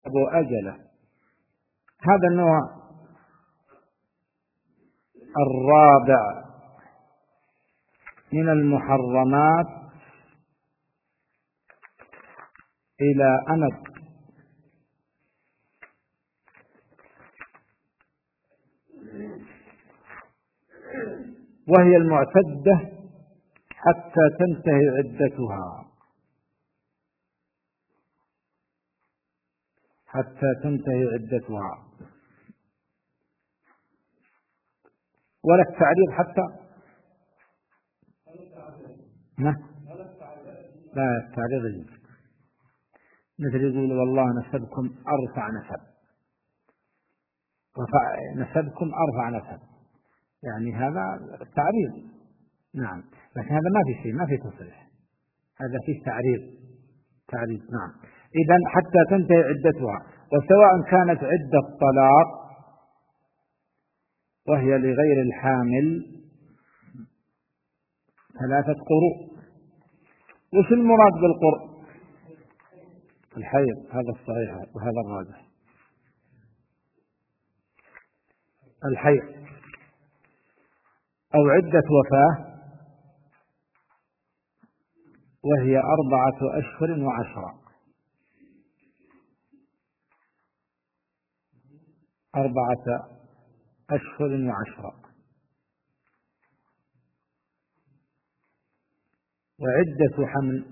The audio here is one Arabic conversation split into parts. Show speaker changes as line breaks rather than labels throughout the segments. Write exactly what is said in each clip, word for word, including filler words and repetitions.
أبو أجله. هذا النوع الرابع من المحرمات إلى أمد، وهي المعتدة حتى تنتهي عدتها، حتى تنتهي عدتها. ولا التعريض حتى لا لا التعريض يجب. مثل يقول والله نسبكم أرفع نسب، رفع نسبكم أرفع نسب، يعني هذا التعريض. نعم، لكن هذا ما في شيء، ما في تصريح، هذا فيه تعريض تعريض. نعم. إذن حتى تنتهي عدتها، وسواء كانت عدة طلاق وهي لغير الحامل ثلاثة قروء. وش المراد بالقرء؟ الحيض، هذا الصحيح وهذا الراجح. الحيض أو عدة وفاة وهي أربعة أشهر وعشرة، أربعة أشهر وعشرة. وعدة حمل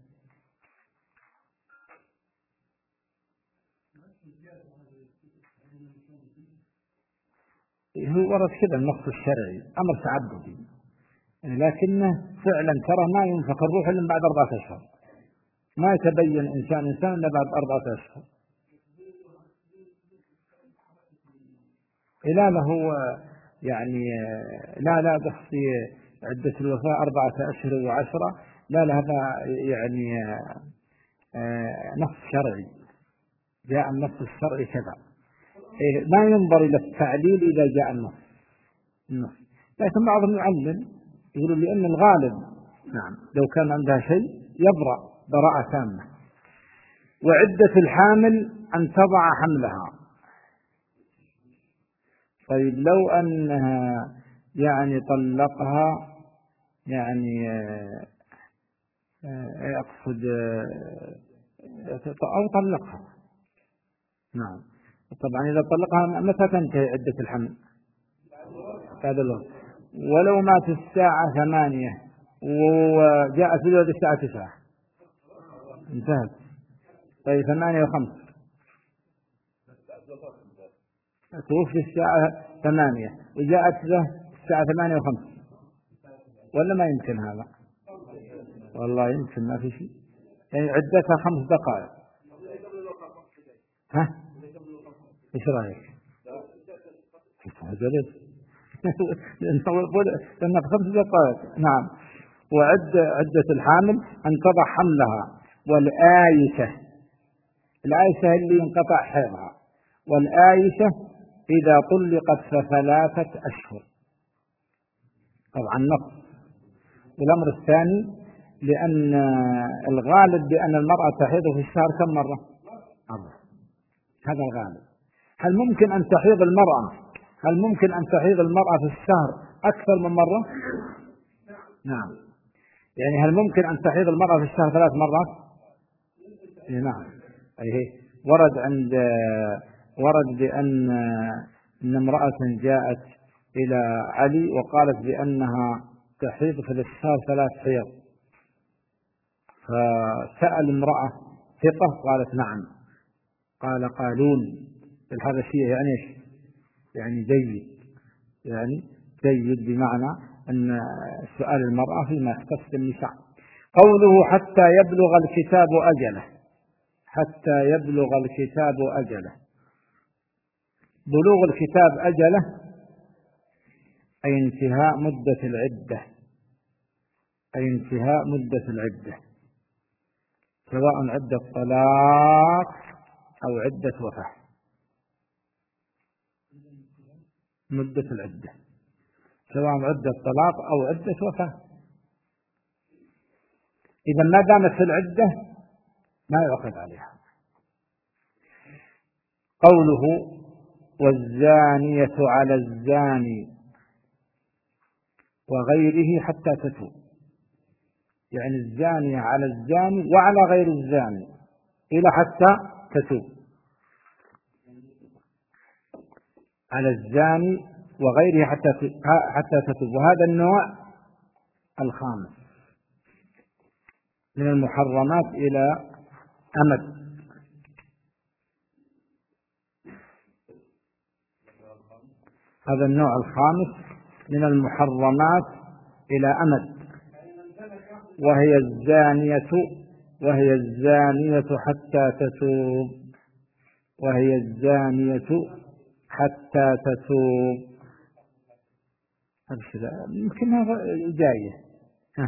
هو ورد كذا النص الشرعي أمر تعبدي، لكنه فعلا ترى ما ينفق الروح إلا بعد أربعة أشهر، ما يتبين إنسان إنسان إلا بعد أربعة أشهر. لا له يعني لا لا بخصي عدة الوفاة أربعة أشهر وعشرة، لا لا هذا يعني نص شرعي، جاء النص الشرعي كذا، ما ينظر إلى التعليل إذا جاء النص النص. لكن بعضهم يعلل يقولون لأن الغالب نعم لو كان عندها شيء يبرأ براءة تامة. وعدة الحامل أن تضع حملها. طيب لو أنها يعني طلقها يعني أقصد أو طلقها، نعم طبعا إذا طلقها متى تنتهي عدة الحمل؟ هذا الوقت. ولو مات الساعة ثمانية وجاءت بالولد الساعة تسعة انتهت. طيب ثمانية وخمس توفي الساعة ثمانية وجاءت له الساعة ثمانية وخمس، ولا ما يمكن هذا؟ والله يمكن، ما في شيء، يعني عدتها خمس دقائق. ها ايش رايك؟ لأنها في خمس دقائق. نعم. وعد عدة الحامل أن تضع حملها. والآيسة، الآيسة اللي ينقطع حيضها، والآيسة إذا طلقت فثلاثة أشهر. طبعا نص. والأمر الثاني لأن الغالب بأن المرأة تحيض في الشهر كم مرة؟ أربعة، هذا الغالب. هل ممكن أن تحيض المرأة هل ممكن أن تحيض المرأة في الشهر أكثر من مرة؟ نعم. يعني هل ممكن أن تحيض المرأة في الشهر ثلاث مرات؟ نعم. أيه. ورد عند ورد بأن إن امرأة جاءت إلى علي وقالت بأنها تحيض في الشهر ثلاث حيض، فسأل امرأة ثقة قالت نعم. قال قالون الحبشية يعني ايش؟ يعني جيد، يعني جيد بمعنى أن سؤال المرأة فيما يختص بالنساء. قوله حتى يبلغ الكتاب أجله، حتى يبلغ الكتاب أجله. بلوغ الكتاب أجله أي انتهاء مدة العدة، أي انتهاء مدة العدة، سواء عدة طلاق أو عدة وفاة. مدة العدة سواء عدة طلاق أو عدة وفاة. إذا ما دامت في العدة ما يؤخذ عليها. قوله والزانية على الزاني وغيره حتى تتوب، يعني الزانية على الزاني وعلى غير الزاني إلى حتى تتوب، على الزاني وغيره حتى حتى تتوب. وهذا النوع الخامس من المحرمات إلى أمد. هذا النوع الخامس من المحرمات إلى أمد، وهي الزانية وهي الزانية حتى تتوب، وهي الزانية حتى تتوب. يمكن هذا جاية. ها.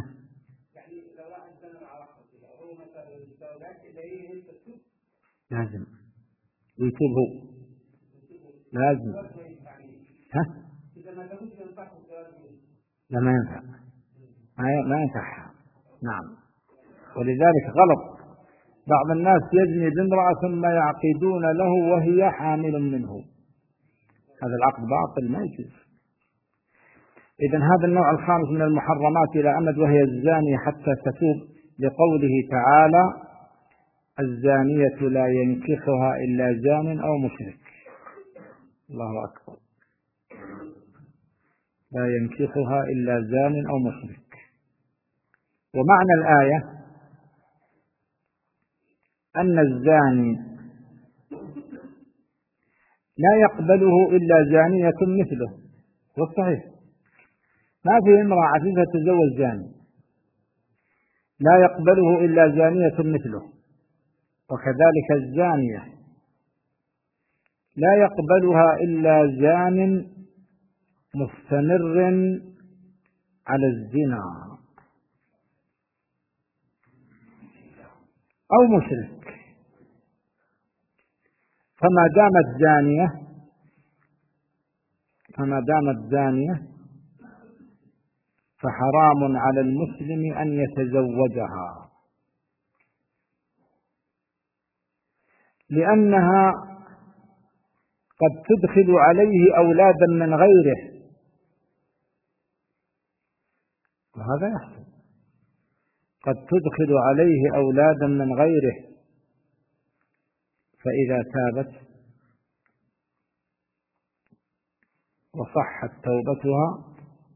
لازم ويتوب هو، لازم. ها؟ لا ما ينفع، ما ينفع. نعم. ولذلك غلط بعض الناس يزني بامرأة ثم يعقدون له وهي حامل منه، هذا العقد باطل ما يجوز. إذن هذا النوع الخامس من المحرمات إلى أمد، وهي الزانية حتى تتوب، لقوله تعالى الزانية لا ينكحها إلا زان أو مشرك. الله أكبر. لا ينكحها إلا زان أو مشرك. ومعنى الآية أن الزاني لا يقبله إلا زانية مثله، والصحيح ما في امرأة عفيفة تتزوج زاني، لا يقبله إلا زانية مثله. وكذلك الزانية لا يقبلها إلا زان مستمر على الزنا أو مشرك. فما دامت زانية فما دامت زانية فحرام على المسلم أن يتزوجها، لأنها قد تدخل عليه أولادا من غيره، وهذا يحصل، قد تدخل عليه أولادا من غيره. فإذا تابت وصحت توبتها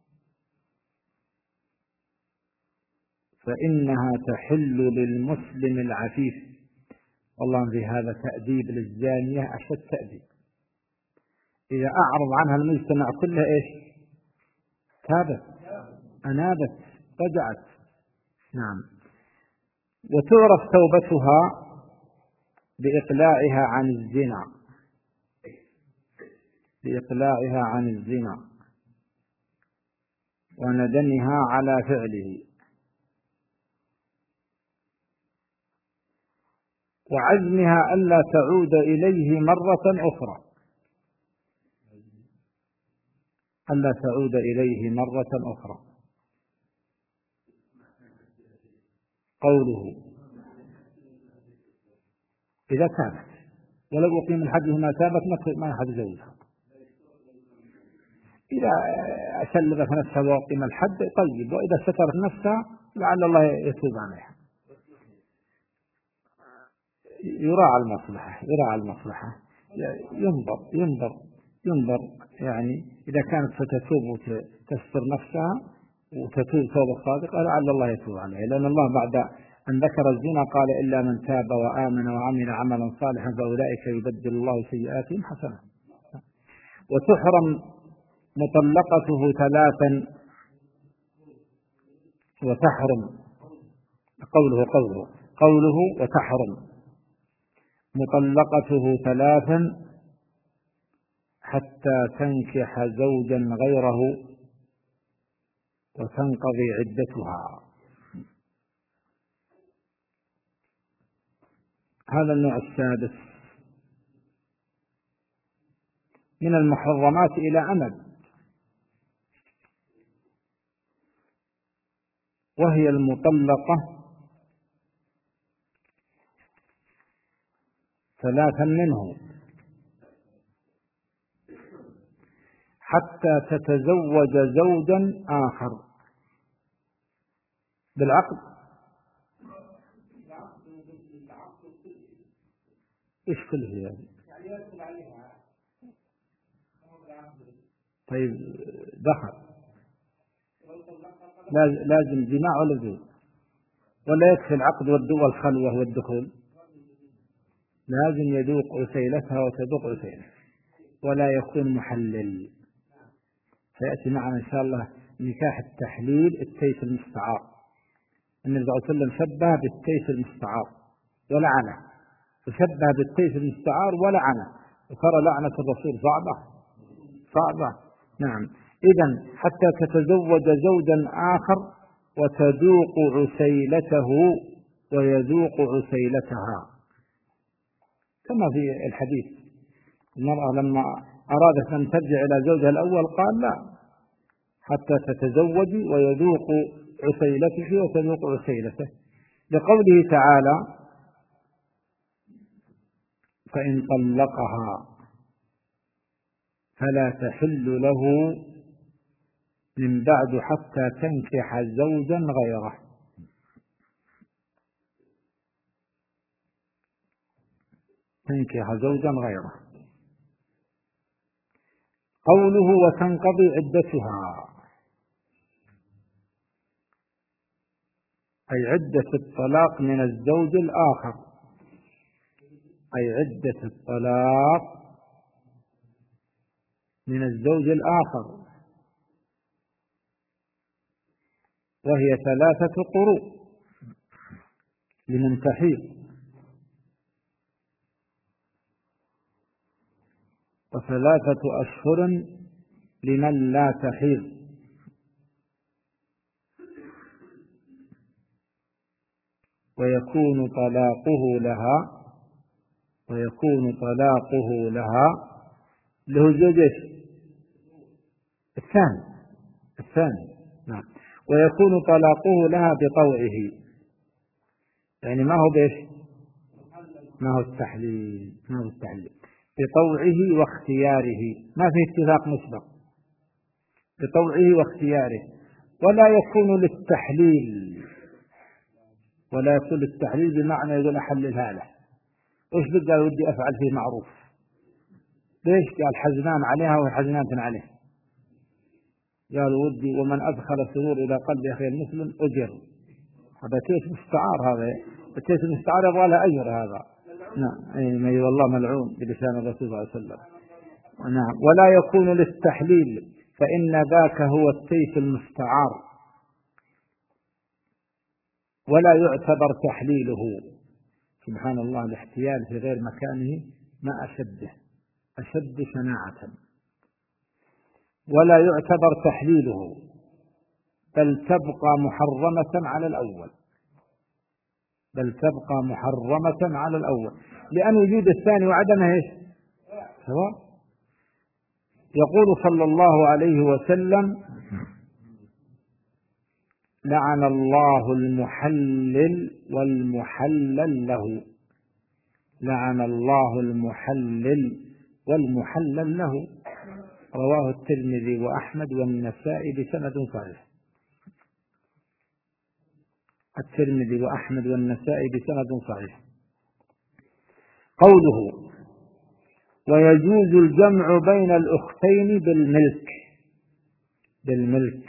فإنها تحل للمسلم العفيف. والله في هذا تأديب للزانية أشد تأديب. إذا أعرض عنها المجتمع كله إيش؟ تابت، أنابت، رجعت. نعم. وتعرف توبتها بإقلاعها عن الزنا، بإقلاعها عن الزنا وندمها على فعله، وعزمها ألا تعود إليه مرة أخرى، ألا تعود إليه مرة أخرى. قوله إذا تابت، ولو أقيم الحد ما تابت ما أحد زوجها. إذا سلبت نفسها وأقيم الحد طيب، وإذا سترت نفسها لعل الله يتوب عليها. يراعى المصلحة، يراعى المصلحة، ينظر ينظر ينظر يعني إذا كانت ستتوب وتستر نفسها وتتوب توبة صادقة لعل الله يتوب عليها، لأن الله بعد أن ذكر الزنا قال إلا من تاب وآمن وعمل عملا صالحا فأولئك يبدل الله سيئاتهم حسنات. وتحرم مطلقته ثلاثا، وتحرم قوله قوله قوله وتحرم مطلقته ثلاثا حتى تنكح زوجا غيره وتنقضي عدتها. هذا النوع السادس من المحرمات إلى أمد، وهي المطلقة ثلاثا منه حتى تتزوج زوجا آخر بالعقد. إيش كله هذا؟ طيب دخل لازم جماع ولا زوج ولا يكفي العقد والخلوة والدخول؟ لازم يذوق عسيلتها وتذوق عسيلته ولا يكون محلل. سيأتي معنا إن شاء الله نكاح التحليل التيس المستعار. النبي صلى الله عليه وسلم شبه بالتيس المستعار ولعنه، وشبه بالتيس المستعار ولعنه، وترى لعنة الرسول صعبة صعبة. نعم. إذن حتى تتزوج زوجا آخر وتذوق عسيلته ويذوق عسيلتها، كما في الحديث المرأة لما أرادت أن ترجع إلى زوجها الأول قال لا، حتى تتزوج ويذوق عسيلته وتذوق عسيلته، لقوله تعالى فإن طلقها فلا تحل له من بعد حتى تنكح زوجا غيره. تنكح زوجا غيره. قوله وتنقضي عدتها أي عدة الطلاق من الزوج الآخر، أي عدة الطلاق من الزوج الآخر، وهي ثلاثة قروء لمن تحيض، وثلاثة أشهر لمن لا تحيض، ويكون طلاقه لها ويكون طلاقه لها له زوجين الثاني الثاني نعم. ويكون طلاقه لها بطوعه، يعني ما هو بإيش؟ ما هو التحليل، ما هو التحليل بطوعه واختياره، ما في اتفاق مسبق، بطوعه واختياره. ولا يكون للتحليل ولا يكون للتحليل بمعنى يقول أحللها له. إيش بدي ودي أفعل فيه معروف؟ ليش قال حزنان عليها وحزنان عليه؟ قال ودي ومن أدخل السرور إلى قلب أخي المسلم أجر. هذا تيس مستعار، هذا التيس المستعار يبغى له أجر هذا. نعم. أي والله ملعون بلسان الرسول صلى الله عليه وسلم. نعم. ولا يكون للتحليل فإن ذاك هو التيس المستعار، ولا يعتبر تحليله. سبحان الله، الاحتيال في غير مكانه ما أشده، أشد شناعة. ولا يعتبر تحليله بل تبقى محرمة على الأول، بل تبقى محرمة على الأول، لأن وجود الثاني وعدمه إيش؟ سواء. يقول صلى الله عليه وسلم لعن الله المحلل والمحلل له، لعن الله المحلل والمحلل له. رواه الترمذي وأحمد والنسائي بسند صحيح. الترمذي وأحمد والنسائي بسند صحيح. قوله ويجوز الجمع بين الأختين بالملك، بالملك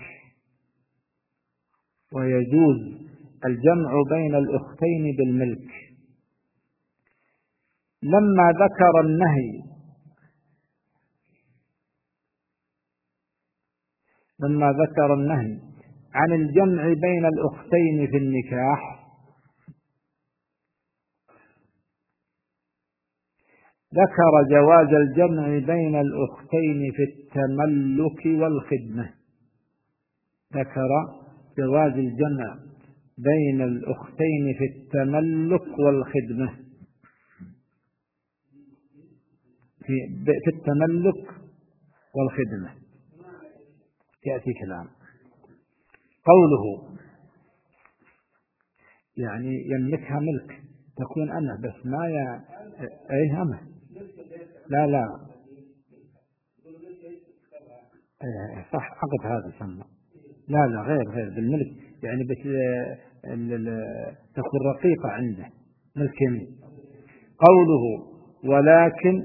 ويجوز الجمع بين الأختين بالملك. لما ذكر النهي لما ذكر النهي عن الجمع بين الأختين في النكاح ذكر جواز الجمع بين الأختين في التملك والخدمة. ذكر جواز الجمع بين الأختين في التملك والخدمة، في, في التملك والخدمة يأتي كلام. قوله يعني يملكها ملك، تكون أنا بس ما ي... أي همه لا لا آه صح، عقد هذا سمى. لا لا غير غير بالملك، يعني بس تكون رقيقة عنده ملك يمين. قوله ولكن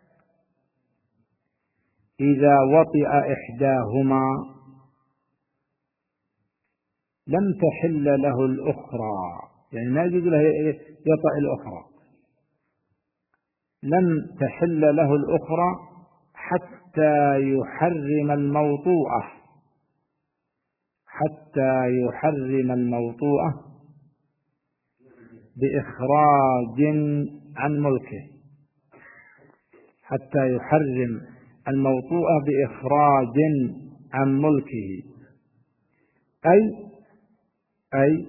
إذا وطئ إحداهما لم تحل له الأخرى، يعني ما يجوز له يطأ الأخرى، لم تحل له الأخرى حتى يحرم الموطوءة، حتى يحرم الموطوءة بإخراج عن ملكه، حتى يحرم الموطوءة بإخراج عن ملكه، أي أي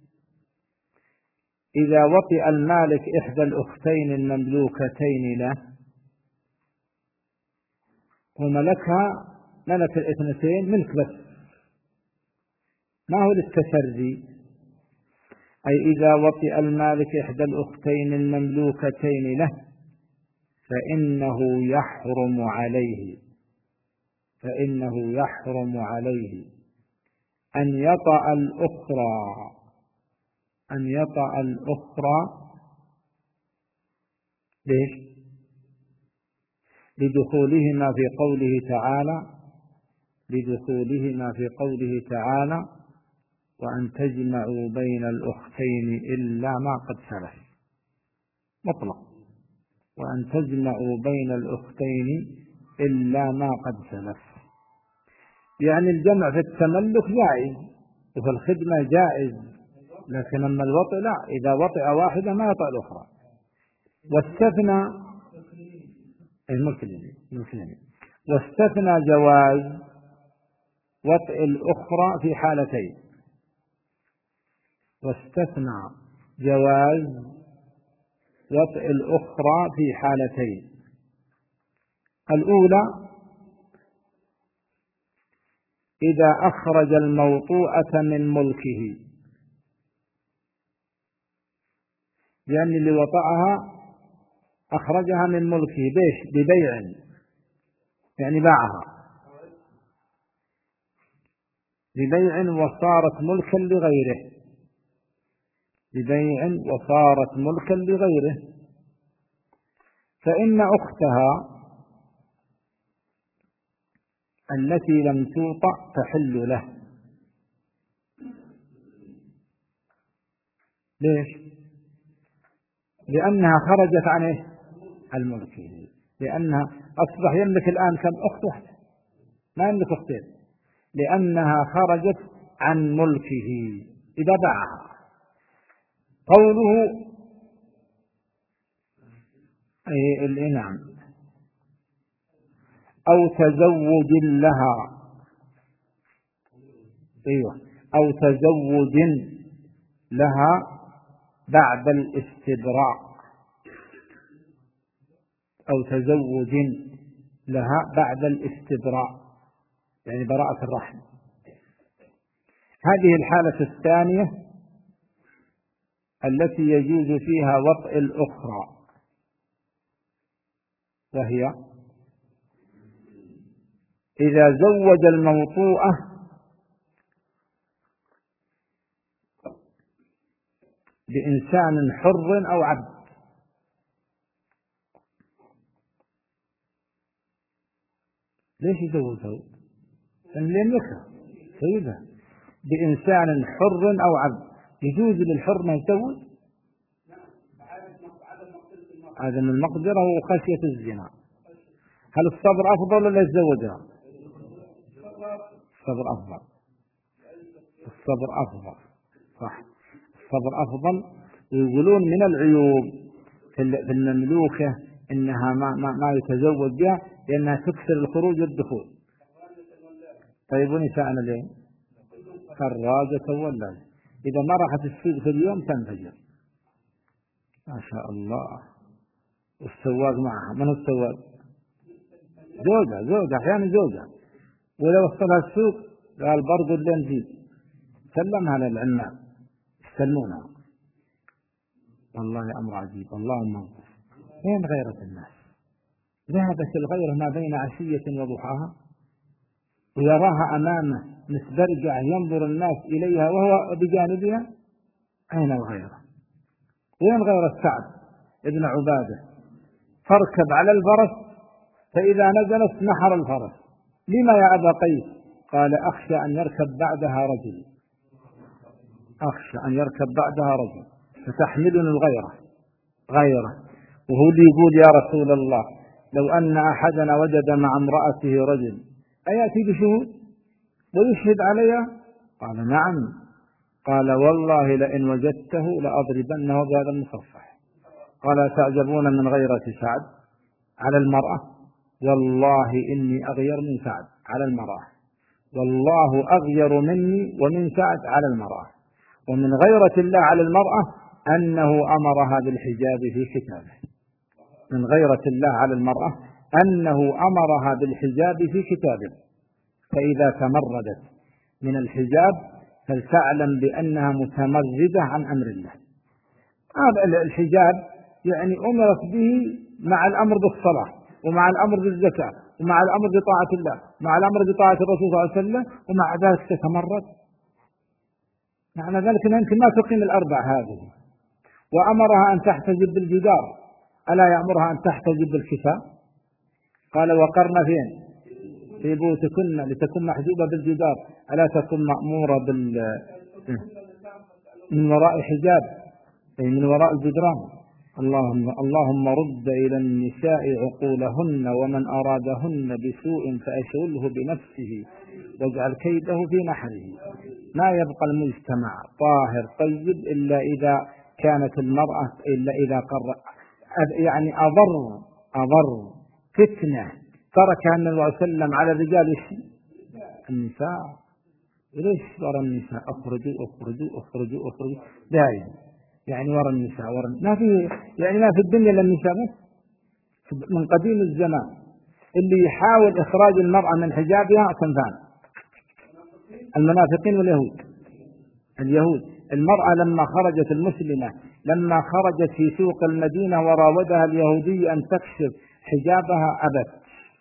إذا وطئ المالك إحدى الأختين المملوكتين له وملكها، ملك الاثنتين ملك بس ما هو للتسري، أي إذا وطئ المالك إحدى الأختين المملوكتين له فإنه يحرم عليه فإنه يحرم عليه أن يطأ الأخرى أن يطأ الأخرى ليش؟ لدخولهما في قوله تعالى لدخولهما في قوله تعالى وأن تجمعوا بين الأختين إلا ما قد سلف، مطلق، وأن تجمعوا بين الأختين إلا ما قد سلف، يعني الجمع في التملك جائز وفي الخدمة جائز، لكن أما الوطئ لا، إذا وطئ واحدة ما يطأ الأخرى. واستثنى المسلمين واستثنى جواز وطئ الأخرى في حالتين واستثنى جواز وطئ الأخرى في حالتين الأولى إذا أخرج الموطوءة من ملكه، يعني اللي وطأها أخرجها من ملكه بيش ببيع، يعني باعها ببيع وصارت ملكا لغيره ببيع وصارت ملكا لغيره فإن أختها التي لم توطأ تحل له. ليش؟ لأنها خرجت عن إيه؟ الملك، لأنها أصبح يملك الآن كم أخت واحدة، ما يملك أختين، لأنها خرجت عن ملكه إذا باعها. قوله أي الإنعام أو تزوج لها، أيوة أو تزوج لها بعد الاستبراء أو تزوج لها بعد الاستبراء، يعني براءة الرحم. هذه الحالة الثانية التي يجوز فيها وطئ الأخرى، وهي إذا زوج الموطوءة بإنسان حر أو عبد. ليش يزوجه؟ لأن يملكها سيدها بإنسان حر أو عبد. يجوز للحر ما يزوج؟ عدم المقدرة وخشية الزنا. هل الصبر أفضل ولا يتزوجها؟ الصبر أفضل الصبر أفضل صح، الصبر أفضل. ويقولون من العيوب في المملوكة إنها ما, ما, ما يتزوج بها لأنها تكسر الخروج والدخول. طيب ونساءنا ليه؟ كراجة ولا إذا ما راحت السوق في اليوم تنفجر ما شاء الله. والسواق معها، من هو السواق؟ زوجة زوجة أحيانا زوجة، ولو وصلها السوق قال برضو البنزين سلمها للعمال يستلمونها. والله أمر عجيب. اللهم انقذ. وين غيرة الناس؟ ذهبت الغيرة ما بين عشية وضحاها. ويراها أمامه متبرجع ينظر الناس إليها وهو بجانبها، أين الغيرة؟ وين غيرة سعد ابن عبادة؟ تركب على الفرس فإذا نزلت نحر الفرس. لما يا أبا قيس؟ قال أخشى أن يركب بعدها رجل، أخشى أن يركب بعدها رجل فتحملني الغيرة غيرة. وهو اللي يقول يا رسول الله لو أن أحدنا وجد مع امرأته رجل أيأتي بشهود ويشهد عليها؟ قال نعم. قال والله لئن وجدته لأضربنه بهذا المصفح. قال تعجبون من غيرة سعد على المرأة؟ والله إني أغير من سعد على المرأة، والله أغير مني ومن سعد على المرأة. ومن غيرة الله على المرأة أنه أمرها بالحجاب في كتابه، من غيرة الله على المرأة أنه أمرها بالحجاب في كتابه. فإذا تمردت من الحجاب فلتعلم بأنها متمردة عن أمر الله. هذا الحجاب يعني أمرت به مع الأمر بالصلاة، ومع الأمر بالزكاة، ومع الأمر بطاعة الله، مع الأمر بطاعة الرسول صلى الله عليه وسلم، ومع ذلك تتمرد. معنى ذلك أنها يمكن ما تقيم الأربع هذه. وأمرها أن تحتجب بالجدار، ألا يأمرها أن تحتجب بالكفاء؟ قال وقرن فين؟ في بيوتكن لتكون محجوبة بالجدار، ألا تكون مأمورة بال من وراء حجاب، أي من وراء الجدران. اللهم اللهم رد إلى النساء عقولهن، ومن أرادهن بسوء فأشغله بنفسه واجعل كيده في نحره. ما يبقى المجتمع طاهر طيب إلا إذا كانت المرأة إلا إذا قر يعني أضر أضر فتنة تركها النبي صلى الله عليه وسلم على الرجال النساء. ليش ورا النساء؟ أخرجوا أخرجوا أخرجوا أخرجوا دائما، يعني ورا النساء ورا ما في، يعني ما في الدنيا إلا النساء بس. من قديم الزمان اللي يحاول إخراج المرأة من حجابها صنفان: المنافقين واليهود. اليهود المرأة لما خرجت المسلمة لما خرجت في سوق المدينة وراودها اليهودي أن تكشف حجابها أبت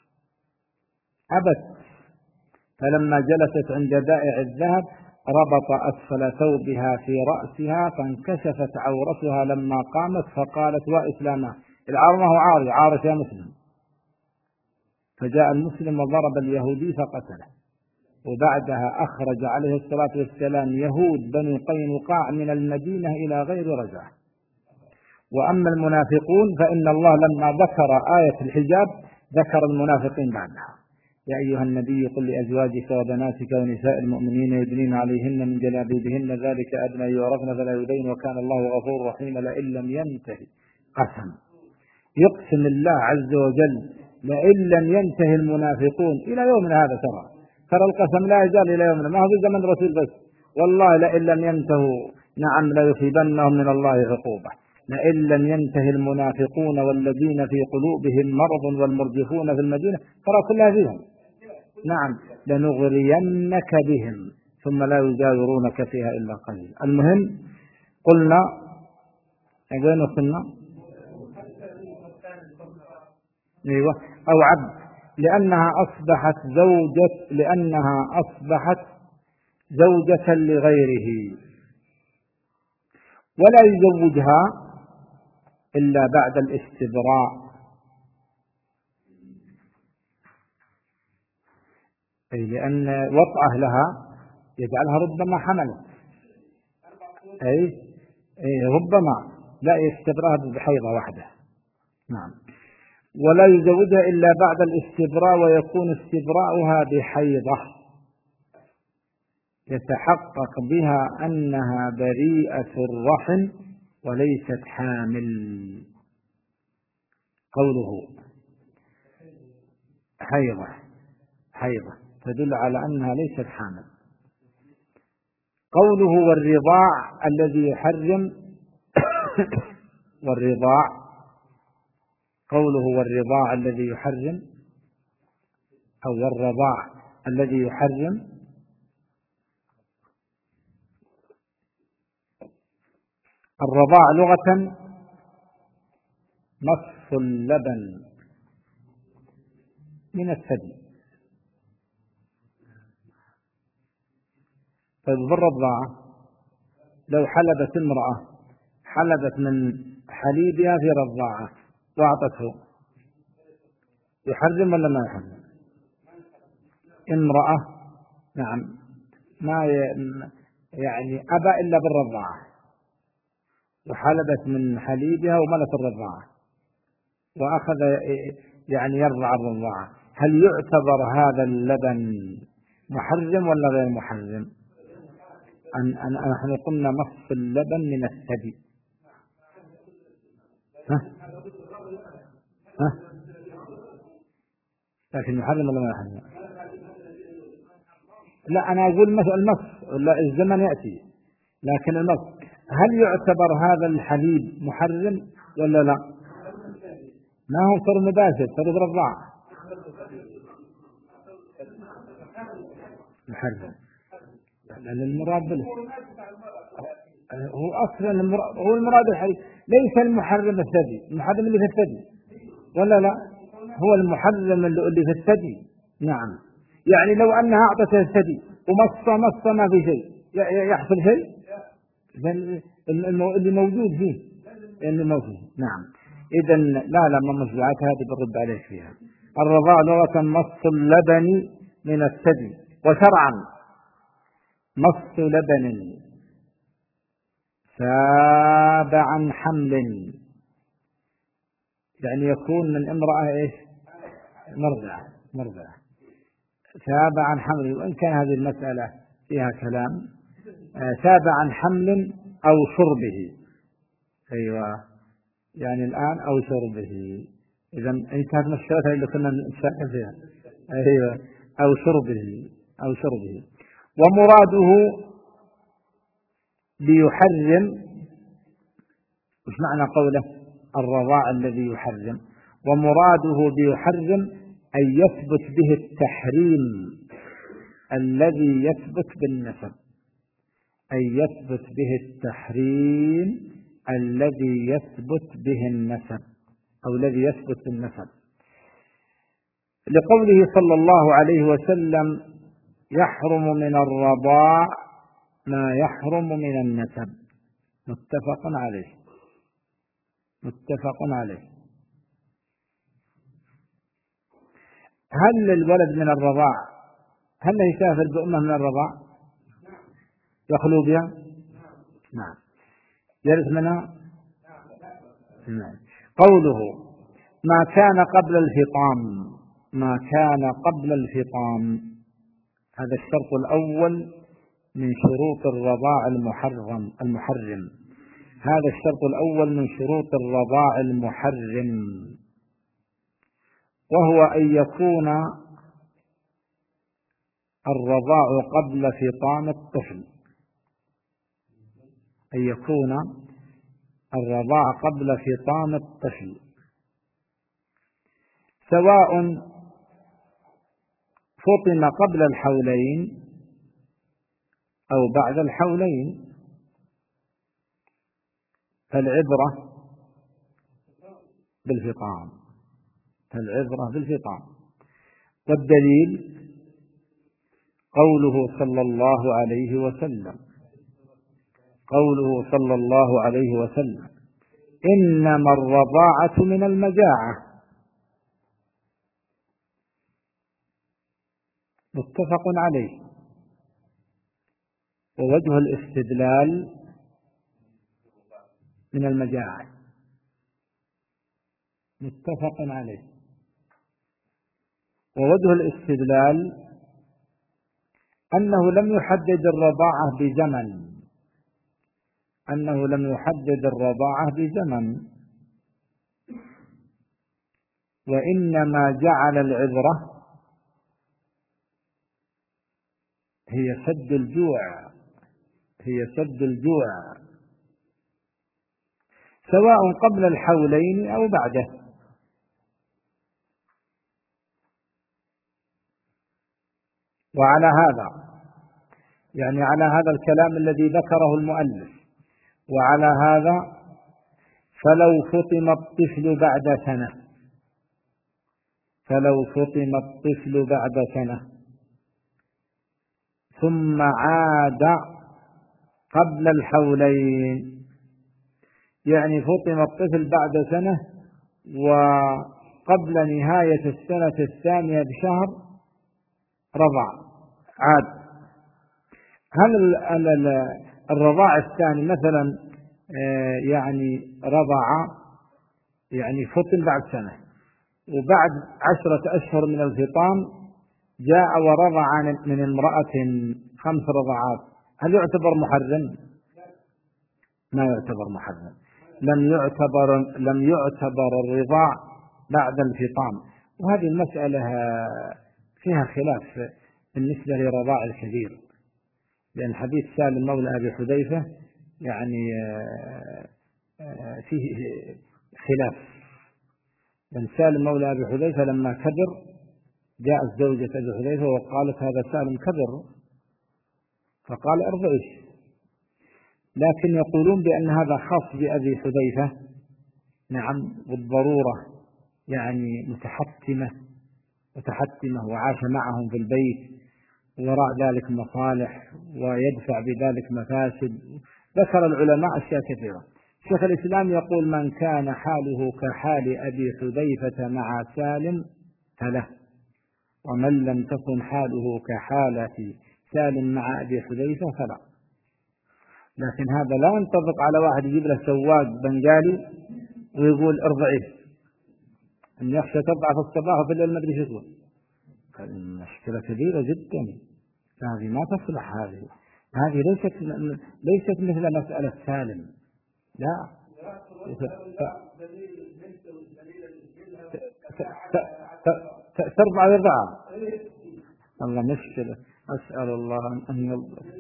أبت فلما جلست عند بائع الذهب ربط أسفل ثوبها في رأسها فانكشفت عورتها لما قامت فقالت وإسلامها العار ما هو عاري عارف يا مسلم. فجاء المسلم وضرب اليهودي فقتله، وبعدها أخرج عليه الصلاة والسلام يهود بني قينقاع من المدينة إلى غير رجعة. وأما المنافقون فإن الله لما ذكر آية الحجاب ذكر المنافقين بعدها: يا أيها النبي قل لأزواجك وبناتك ونساء المؤمنين يدنين عليهن من جلابيبهن ذلك أدنى يعرفن فلا يؤذين وكان الله غفور رحيما. لئن لم ينتهي قسم يقسم الله عز وجل لئن لم ينتهي المنافقون إلى يومنا هذا ترى ترى القسم لا يزال إلى يومنا، ما هو في زمن رسول بس، والله لئن لم ينتهوا نعم ليصيبنهم من الله عقوبة. لئن لم ينتهي المنافقون والذين في قلوبهم مرض والمرجفون في المدينة ترى كلها فيهم نعم لنغرينك بهم ثم لا يجاورونك فيها إلا قليلا. المهم قلنا وين وصلنا؟ أيوة أو عبد، لأنها أصبحت زوجة لأنها أصبحت زوجة لغيره، ولا يزوجها إلا بعد الاستبراء، أي لأن وطأه لها يجعلها ربما حملت، أي, أي ربما لا يستبرأها بحيضة واحدة. نعم. ولا يزوجها إلا بعد الاستبراء، ويكون استبراؤها بحيضة يتحقق بها أنها بريئة الرحم وليست حامل. قوله حيضة حيضة تدل على أنها ليست حامل. قوله والرضاع الذي يحرم والرضاع قوله والرضاع الذي يحرم أو والرضاع الذي يحرم الرضاع لغة نصف اللبن من الثدي، طيب بالرضاعة لو حلبت امرأة حلبت من حليبها في رضاعة وأعطته يحرم ولا ما يحرم؟ امرأة نعم ما يعني أبى إلا بالرضاعة وحلبت من حليبها وملت الرضاعة وأخذ يعني يرضع الرضاعة، هل يعتبر هذا اللبن محرم ولا غير محرم؟ أن أن نحن قلنا مص اللبن من الثدي. ها ها لكن محرم ولا ما يحرم؟ لا أنا أقول مثل المص، لا الزمن يأتي، لكن المص هل يعتبر هذا الحليب محرم ولا لا؟ ما هو صار مباشر، صار بالرضاعة محرم. لأن المراد بله هو أصلا المراد هو المراد الحديث ليس المحرم الثدي، المحرم اللي في الثدي ولا لا؟ هو المحرم اللي في الثدي. نعم يعني لو أنها أعطته الثدي ومص مص ما في شيء يحصل شيء اللي موجود فيه اللي موجود. نعم إذا لا لا ما مصلحات هذه برد عليه فيها. الرضاع لغة مص اللبن من الثدي، وشرعا مص لبن ساب عن حمل يعني يكون من امرأة ايش مرضعة مرضعة ساب عن حمل، وإن كان هذه المسألة فيها كلام. ساب عن حمل أو شربه، أيوة يعني الآن أو شربه، إذا انتهت مشكلتها اللي كنا نتساءل فيها. أيوة أو شربه أو شربه. ومراده ليحرم، وش معنى قوله الرضاع الذي يحرم؟ ومراده بيحرم أن يثبت به التحريم الذي يثبت بالنسب، أن يثبت به التحريم الذي يثبت به النسب أو الذي يثبت بالنسب، لقوله صلى الله عليه وسلم يحرم من الرضاع ما يحرم من النسب، متفق عليه متفق عليه. هل الولد من الرضاع هل يسافر بأمه من الرضاع يخلو بها؟ نعم. يرث منها؟ نعم. قوله ما كان قبل الفطام، ما كان قبل الفطام هذا الشرط الأول من شروط الرضاع المحرم المحرم هذا الشرط الأول من شروط الرضاع المحرم، وهو أن يكون الرضاع قبل فطام الطفل، أن يكون الرضاع قبل فطام الطفل، سواء فطم قبل الحولين أو بعد الحولين، فالعبرة بالفطام فالعبرة بالفطام. والدليل قوله صلى الله عليه وسلم قوله صلى الله عليه وسلم إنما الرضاعة من المجاعة، متفق عليه. ووجه الاستدلال من المجاعة، متفق عليه. ووجه الاستدلال أنه لم يحدد الرضاعة بزمن أنه لم يحدد الرضاعة بزمن وإنما جعل العبرة هي سد الجوع هي سد الجوع سواء قبل الحولين أو بعده. وعلى هذا يعني على هذا الكلام الذي ذكره المؤلف، وعلى هذا فلو فطم الطفل بعد سنة فلو فطم الطفل بعد سنة ثم عاد قبل الحولين، يعني فطم الطفل بعد سنة وقبل نهاية السنة الثانية بشهر رضع عاد. هل الرضاع الثاني مثلا يعني رضع يعني فطم بعد سنة وبعد عشرة أشهر من الفطام جاء ورضع من امرأة خمس رضعات، هل يعتبر محرم؟ ما يعتبر محرم. لم يعتبر لم يعتبر الرضاع بعد الفطام. وهذه المسألة فيها خلاف بالنسبة لرضاع الكبير، لأن حديث سالم مولى أبي حذيفة يعني فيه خلاف. لأن سالم مولى أبي حذيفة لما كبر جاءت زوجة أبي حذيفة وقالت هذا سالم كبر، فقال ارضعيه. لكن يقولون بأن هذا خاص بأبي حذيفة، نعم، والضرورة يعني متحتمة متحتمة وعاش معهم في البيت، وراء ذلك مصالح ويدفع بذلك مفاسد. ذكر العلماء أشياء كثيرة. شيخ الإسلام يقول من كان حاله كحال أبي حذيفة مع سالم فله، ومن لم تكن حاله كحالة سالم مع أبي حذيفة فلا. لكن هذا لا ينطبق على واحد يجيب له سواق بنغالي ويقول ارضعيه، ان يخشى ترضع في الصباح وفي الليل ما ادري شو يقول. مشكلة كبيرة جدا، هذه ما تصلح. هذه هذه ليست ليست مثل مسألة سالم، لا. ترضع ويرضعها، الله مشكلة. أسأل الله أن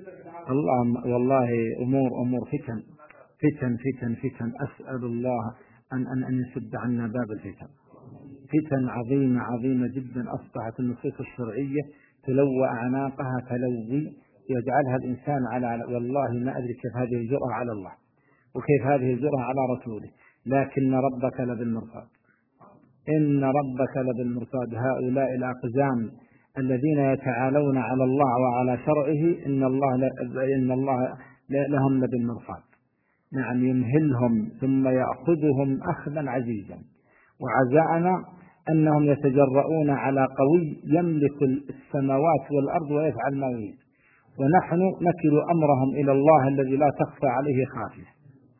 الله والله أمور أمور فتن فتن فتن فتن أسأل الله أن أن أن يسد عنا باب الفتن. فتن عظيمة عظيمة جدا، أصبحت النصوص الشرعية تلوى أعناقها تلوي يجعلها الإنسان على، والله ما أدري كيف هذه الجرأة على الله وكيف هذه الجرأة على رسوله. لكن ربك لبالمرصاد، إن ربك لبالمرصاد. هؤلاء الأقزام الذين يتعالون على الله وعلى شرعه إن الله إن الله لهم لبالمرصاد. نعم، يمهلهم ثم يأخذهم أخذا عزيزا. وعزاءنا أنهم يتجرؤون على قوي يملك السماوات والأرض ويفعل ما يريد، ونحن نكل أمرهم إلى الله الذي لا تخفى عليه خافية،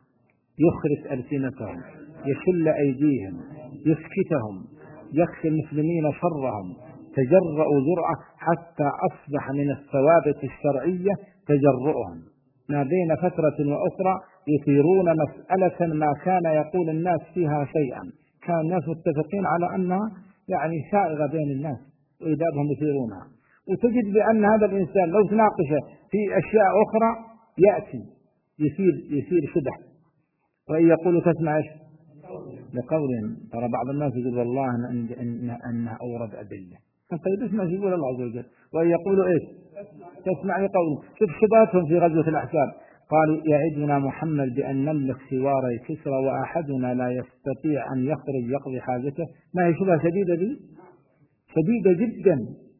يخرس ألسنتهم، يشل أيديهم، يسكتهم، يكفي المسلمين شرهم. تجرؤوا جرأة حتى أصبح من الثوابت الشرعية تجرؤهم. ما بين فترة وأخرى يثيرون مسألة ما كان يقول الناس فيها شيئا، كان الناس متفقين على أنها يعني سائغة بين الناس، وإذا بهم يثيرونها. وتجد بأن هذا الإنسان لو تناقشه في أشياء أخرى يأتي يثير يثير شبه، وإن يقول تسمع إيش لقولهم. ترى بعض الناس يقول والله أن أن أنها أورد أدلة، طيب اسمع شو يقول الله عز وجل. وإن يقولوا إيش تسمع لقولهم. شوف شبهتهم في غزوة الأحزاب، قالوا يعدنا محمد بأن نملك سوار كسرى وأحدنا لا يستطيع أن يخرج يقضي حاجته. ما هي شبهة شديدة دي؟ شديدة جدا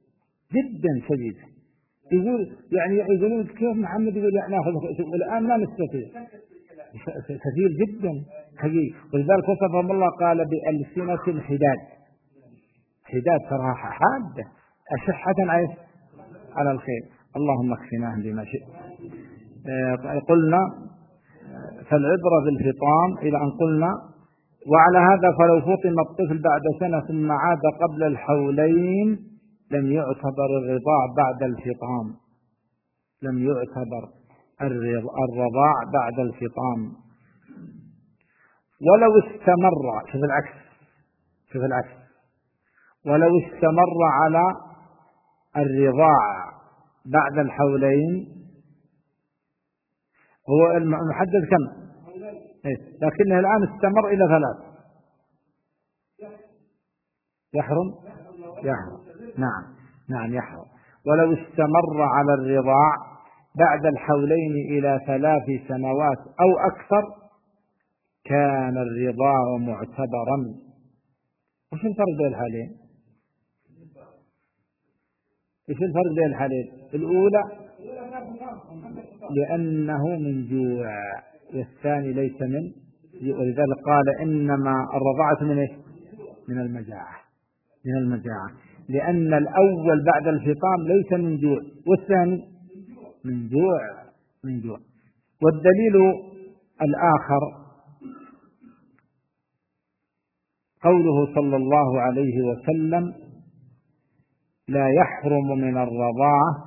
جدا شديدة. يقول يعني يقولون كيف محمد يقول يعني ناخذ الآن ما نستطيع، كثير جدا حقيقي. ولذلك وصفهم الله قال بألسنة حداد. حداد صراحة حادة أشحة على الخير. اللهم اكفناهم بما شئت. آه قلنا فالعبرة بالفطام إلى أن قلنا وعلى هذا فلو فطم الطفل بعد سنة ثم عاد قبل الحولين لم يعتبر الرضاع بعد الفطام، لم يعتبر الرضاع بعد الفطام. ولو استمر، شوف العكس شوف العكس ولو استمر على الرضاع بعد الحولين، هو المحدد كم؟ إيه؟ لكنه الآن استمر إلى ثلاث، يحرم يحرم نعم نعم يحرم. ولو استمر على الرضاع بعد الحولين إلى ثلاث سنوات أو أكثر كان الرضاع معتبرا. وش الفرق بين الحالين؟ إيش الفرق بين الحالين؟ الأولى لأنه من جوع، والثاني ليس من، ولذلك قال إنما الرضاعة من إيه؟ من المجاعة، من المجاعة، لأن الأول بعد الفطام ليس من جوع، والثاني من جوع، من جوع. والدليل الآخر قوله صلى الله عليه وسلم: لا يحرم من الرضاعة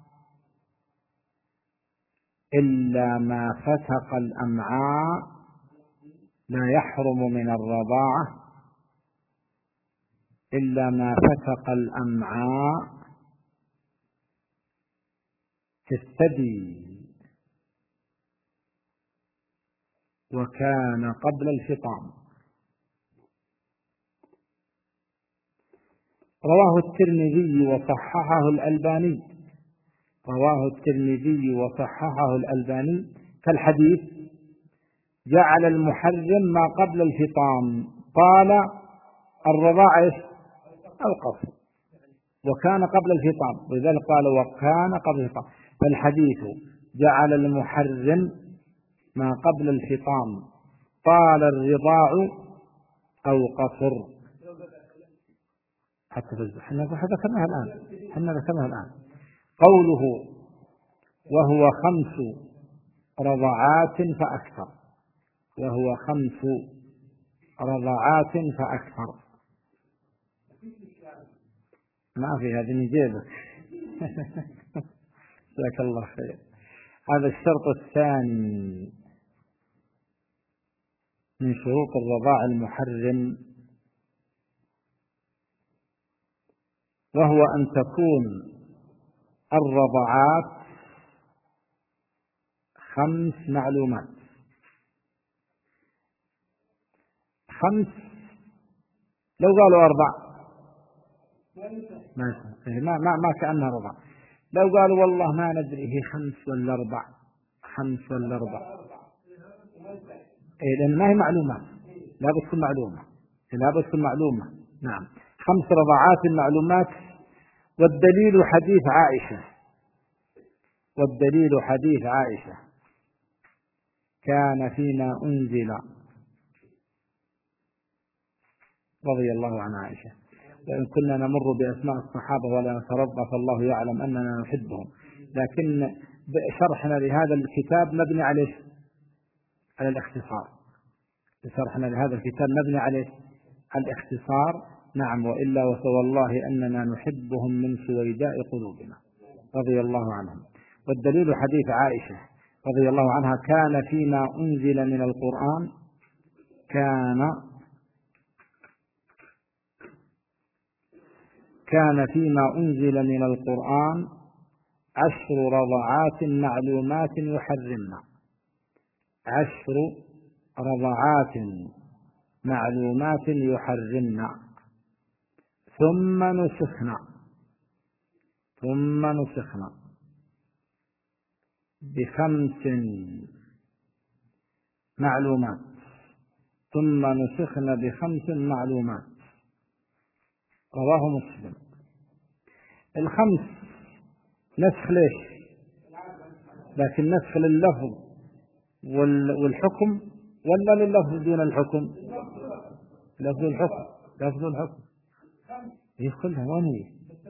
إلا ما فتق الأمعاء، لا يحرم من الرضاعة إلا ما فتق الأمعاء في الثدي وكان قبل الفطام. رواه الترمذي وصححه الألباني، رواه الترمذي وصححه الألباني كالحديث: جعل المحرم ما قبل الفطام، قال الرضاعة القصر، وكان قبل الفطام، ولذلك قال وكان قبل الفطام. فالحديث جعل المحرم ما قبل الفطام، قال الرضاع أو قصر. حتى احنا ذكرناها الآن، احنا ذكرناها الآن. قوله وهو خمس رضعات فأكثر، وهو خمس رضعات فأكثر، ما في هذه من جيبك. جزاك الله خير. هذا الشرط الثاني من شروط الرضاع المحرم، وهو أن تكون الرضعات خمس معلومات. خمس، لو قالوا أربع ما ما ما كأنها رضع. لو قالوا والله ما ندري هي خمس ولا أربع، خمس ولا أربع، إيه، لأن ما هي معلومات، لا بتكون معلومة، لا بتكون معلومة. نعم، خمس رضعات معلومات. والدليل حديث عائشة، والدليل حديث عائشة: كان فيما أنزل، رضي الله عن عائشة: وإن كنا نمر بأسماء الصحابة ولا نترضى فالله يعلم أننا نحبهم. لكن شرحنا لهذا الكتاب مبني عليه على الاختصار، شرحنا لهذا الكتاب مبني عليه الاختصار. نعم، وإلا وفوالله أننا نحبهم من سويداء قلوبنا، رضي الله عنهم. والدليل حديث عائشة رضي الله عنها: كان فيما أنزل من القرآن، كان كان فيما أنزل من القرآن عشر رضعات معلومات يحرمن، عشر رضعات معلومات يحرمن، ثم نسخن ثم نسخن بخمس معلومات، ثم نسخن بخمس معلومات. رواه مسلم. الخمس نسخ ليش؟ لكن نسخ لللفظ والحكم ولا لللفظ دون الحكم؟ لفظ الحكم، لفظ الحكم هي كلها وين هي؟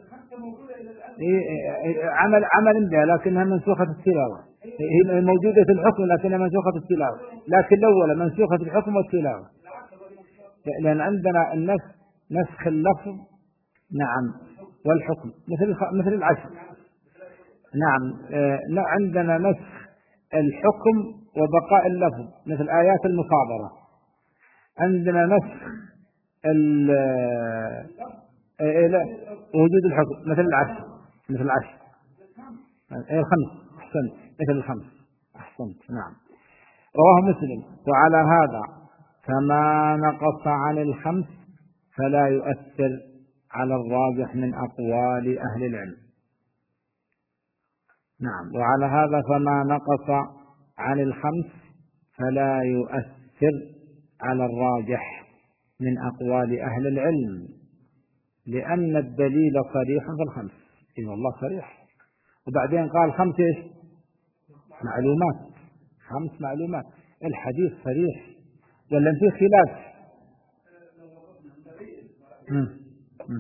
إيه عمل عمل بها لكنها منسوخة التلاوة، هي موجودة في الحكم لكنها منسوخة التلاوة، لكن الأولى منسوخة الحكم والتلاوة، لأن عندنا النسخ نسخ اللفظ نعم والحكم، مثل مثل العشر. نعم، آه عندنا نسخ الحكم وبقاء اللفظ مثل آيات المصابرة. عندنا نسخ آه لا وجود الحكم مثل العشر، مثل العشر آه الخمس، أحسنت، مثل الخمس، أحسنت. نعم. رواه مسلم. وعلى هذا فما نقص عن الخمس فلا يؤثر على الراجح من أقوال أهل العلم. نعم، وعلى هذا فما نقص عن الخمس فلا يؤثر على الراجح من أقوال أهل العلم، لأن الدليل صريح في الخمس. إن الله صريح. وبعدين قال خمس إيش؟ معلومات، خمس معلومات. الحديث صريح ولا في خلاف؟ مم. مم.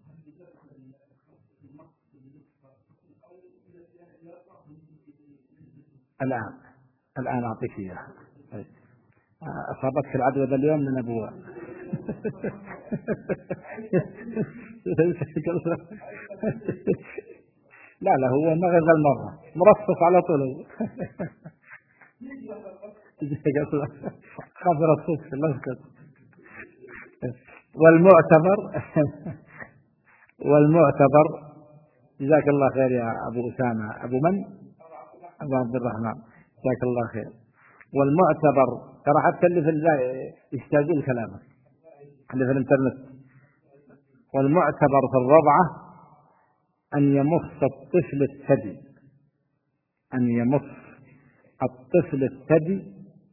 الآن الآن أعطيك إياها. أصابتك العدوى ذا اليوم من أبوها. لا لا، هو ما غير المرة مرصف على طول. خبر الصوت الله يسكت. والمعتبر والمعتبر جزاك الله خير يا أبو أسامة. أبو من؟ أبو عبد الرحمن، جزاك الله خير. والمعتبر ترى حتى اللي في يستاذون كلامك اللي في الانترنت. والمعتبر في الرضعة أن يمص الطفل الثدي، أن يمص الطفل الثدي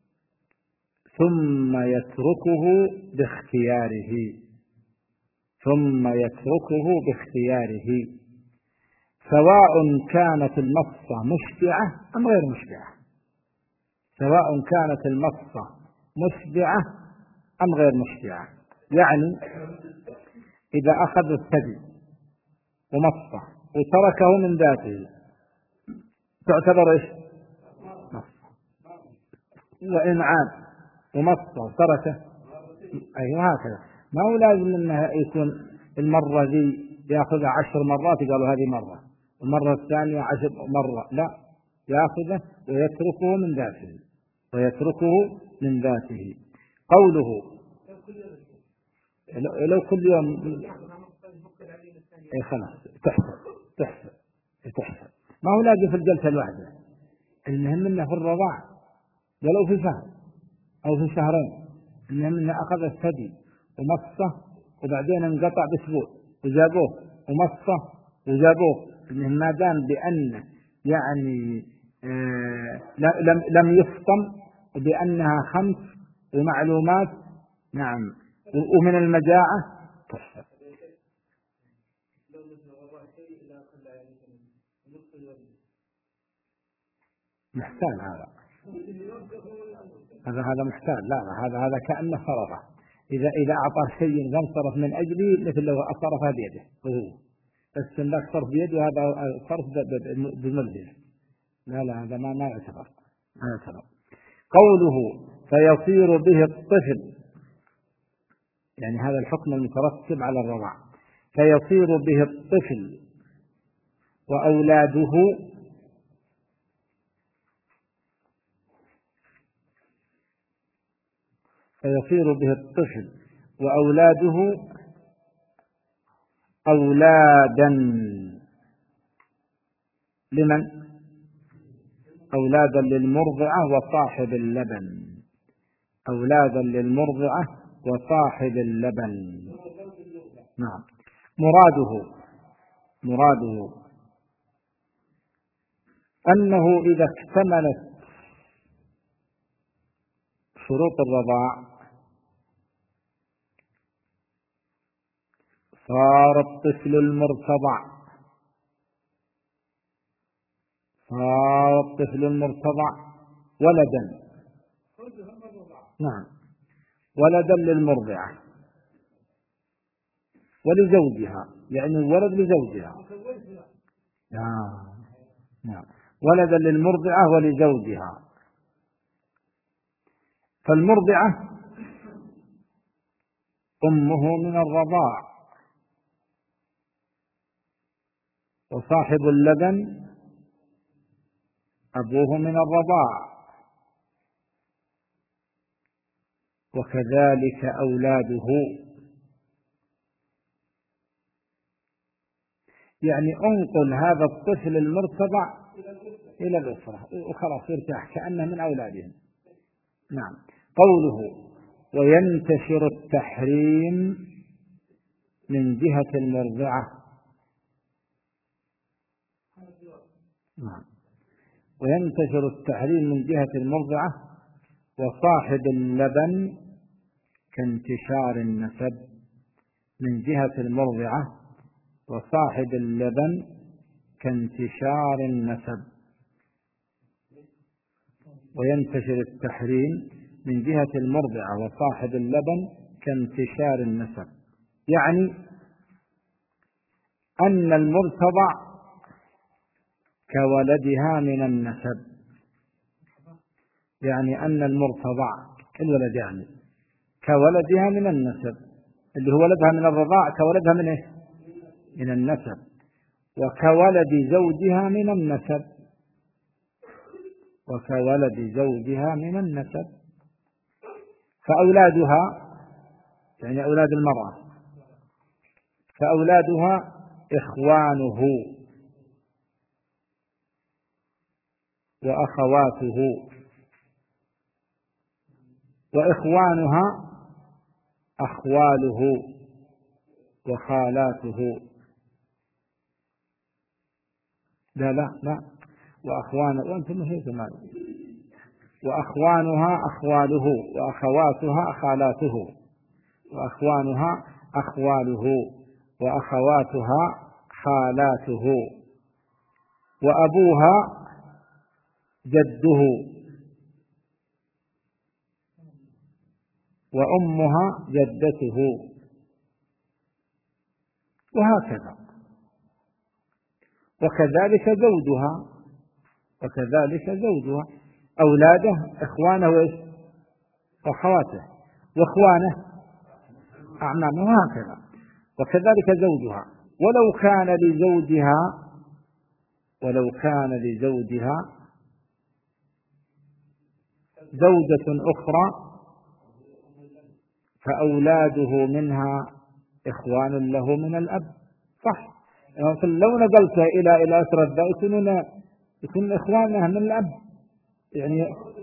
ثم يتركه باختياره، ثم يتركه باختياره، سواء كانت المصة مشبعة أم غير مشبعة، سواء كانت المصة مشبعة أم غير مشبعة. يعني إذا أخذ الثدي ومصة وتركه من ذاته تعتبر إيش؟ مصة. وإن عاد ومصة وتركه أي هكذا، ما هو لازم أنه يكون المرة ذي يأخذها عشر مرات قالوا هذه مرة، المرة الثانية عشر مرة، لا، يأخذه ويتركه من ذاته، ويتركه من ذاته. قوله لو كل يوم اي خلاص تحسب تحسب تحسب، ما هو لازم في الجلسة الواحدة، المهم انه في الرضاع ولو في شهر او في شهرين، المهم انه اخذ الثدي ومصه وبعدين انقطع باسبوع وجابوه ومصه وجابوه، المهم ما دام بان يعني آه لم لم يفطم وبانها خمس ومعلومات، نعم، ومن المجاعة تحسب. محتال هذا هذا هذا محتال، لا هذا هذا كأنه صرفه، إذا إذا أعطى شيء فانصرف من أجله مثل لو صرفها بيده وهو بس ذاك صرف بيده، هذا صرف بملزم، لا لا هذا ما ما يعتبر ما يعتبر. قوله فيصير به الطفل، يعني هذا الحكم المترتب على الرضاع، فيصير به الطفل وأولاده فيصير به الطفل وأولاده أولادا لمن؟ أولادا للمرضعة وصاحب اللبن، أولادا للمرضعة وصاحب اللبن. نعم. مراده مراده أنه إذا اكتملت شروط الرضاع صار الطفل المرتضع صار الطفل المرتضع ولدا، نعم، ولدا للمرضعة ولزوجها، يعني ولد لزوجها، نعم، ولدا للمرضعة ولزوجها. فالمرضعة أمه من الرضاع، وصاحب اللبن أبوه من الرضاع، وكذلك أولاده. يعني انقل هذا الطفل المرتضع إلى الأسرة وخلاص يرتاح كأنه من أولادهم. نعم. قوله وينتشر التحريم من جهة المرضعة، نعم، وينتشر التحريم من جهة المرضعة وصاحب اللبن كانتشار النسب، من جهة المرضعة وصاحب اللبن كانتشار النسب. وينتشر التحريم من جهة المرضعة وصاحب اللبن كانتشار النسب، يعني أن المرتضع كولدها من النسب، يعني أن المرتضع الولد يعني كولدها من النسب، اللي هو ولدها من الرضاع كولدها من إيه؟ من النسب، وكولد زوجها من النسب، وكولد زوجها من النسب. فأولادها يعني أولاد المرأة فأولادها إخوانه وأخواته، وإخوانها أخواله وخالاته. لا لا لا وأخوانه وأنتم هيك مال وأخوانها أخواله وأخواتها خالاته، وأخوانها أخواله وأخواتها خالاته، وأبوها جده، وأمها جدته، وهكذا. وكذلك زوجها وكذلك زوجها أولاده إخوانه وأخواته، وإخوانه أعمامه، وهكذا. وكذلك زوجها، ولو كان لزوجها ولو كان لزوجها زوجة أخرى فأولاده منها إخوان له من الأب. صح، لو نقلتها إلى إلى أسرة يكونون يكون إخوانها من الأب، يعني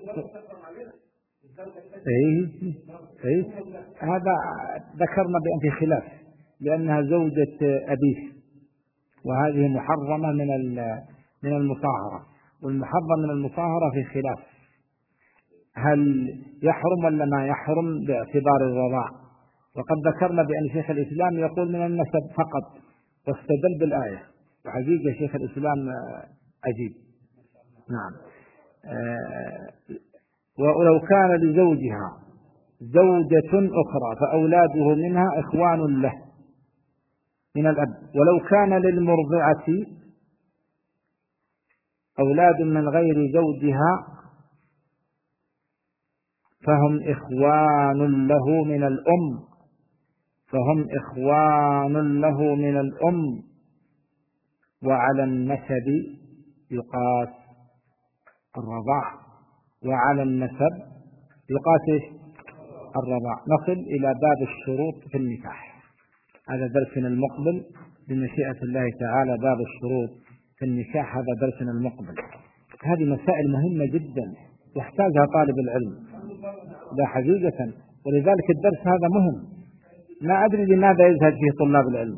أي أي هذا ذكرنا بأن في خلاف، لأنها زوجة أبيه، وهذه محرمة من من المصاهرة، والمحرم من المصاهرة في خلاف، هل يحرم ولا ما يحرم باعتبار الرضاع. وقد ذكرنا بأن شيخ الإسلام يقول من النسب فقط، واستدل بالآية، وحقيقة شيخ الإسلام عجيب. نعم. ولو كان لزوجها زوجة أخرى فأولاده منها إخوان له من الأب، ولو كان للمرضعة أولاد من غير زوجها فهم إخوان له من الأم فهم إخوان له من الأم وعلى النسب يقاس الرضاع، وعلى النسب يقاس الرضاع. نصل إلى باب الشروط في النكاح، هذا درسنا المقبل بمشيئة الله تعالى. باب الشروط في النكاح هذا درسنا المقبل. هذه مسائل مهمة جدا يحتاجها طالب العلم، لا حقيقة، ولذلك الدرس هذا مهم. ما أدري لماذا يزهد فيه طلاب العلم.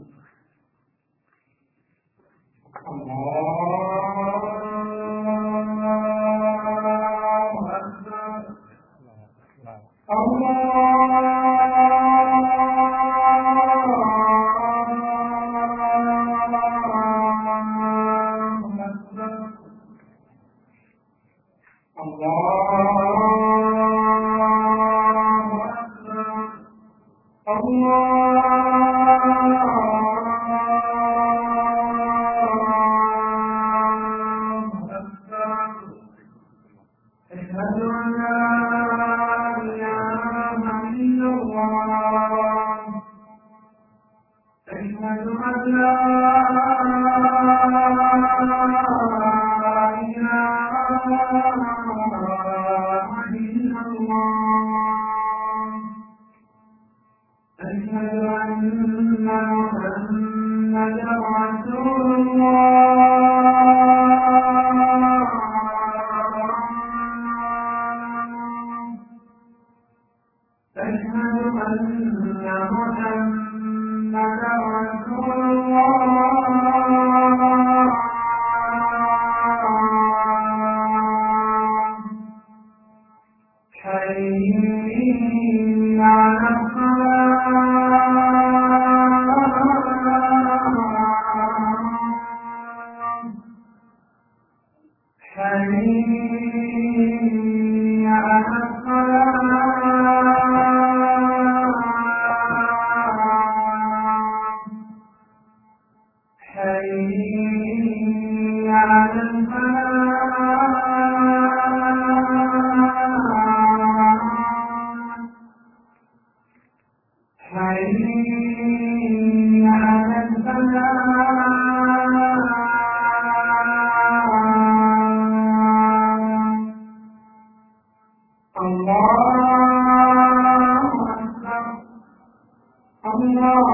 حي على الفلاح حي على الفلاح الله أكبر الله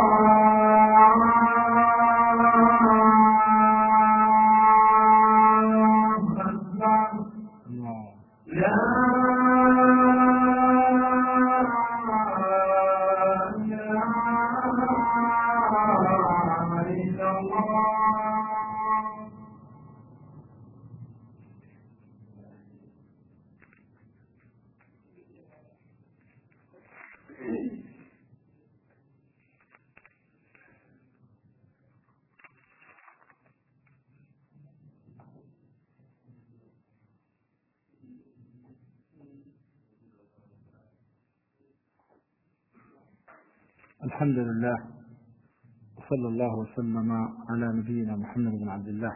الحمد لله وصلى الله وسلم على نبينا محمد بن عبد الله.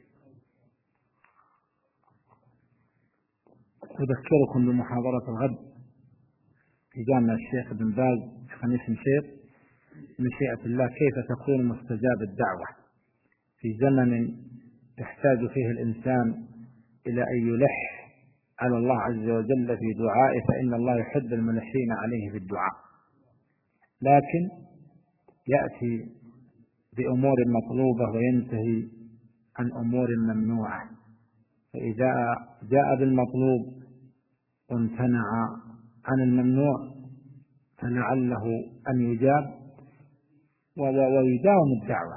أذكركم بمحاضرة الغد في جامع الشيخ بن باز خميس مشيط مشيئة الله، كيف تكون مستجاب الدعوة في زمن يحتاج فيه الإنسان إلى أن يلح على الله عز وجل في دعائه، فإن الله يحب الملحين عليه في الدعاء، لكن يأتي بأمور مطلوبة وينتهي عن أمور ممنوعة. فإذا جاء بالمطلوب وامتنع عن الممنوع فلعله أن يجاب ويداوم الدعوة.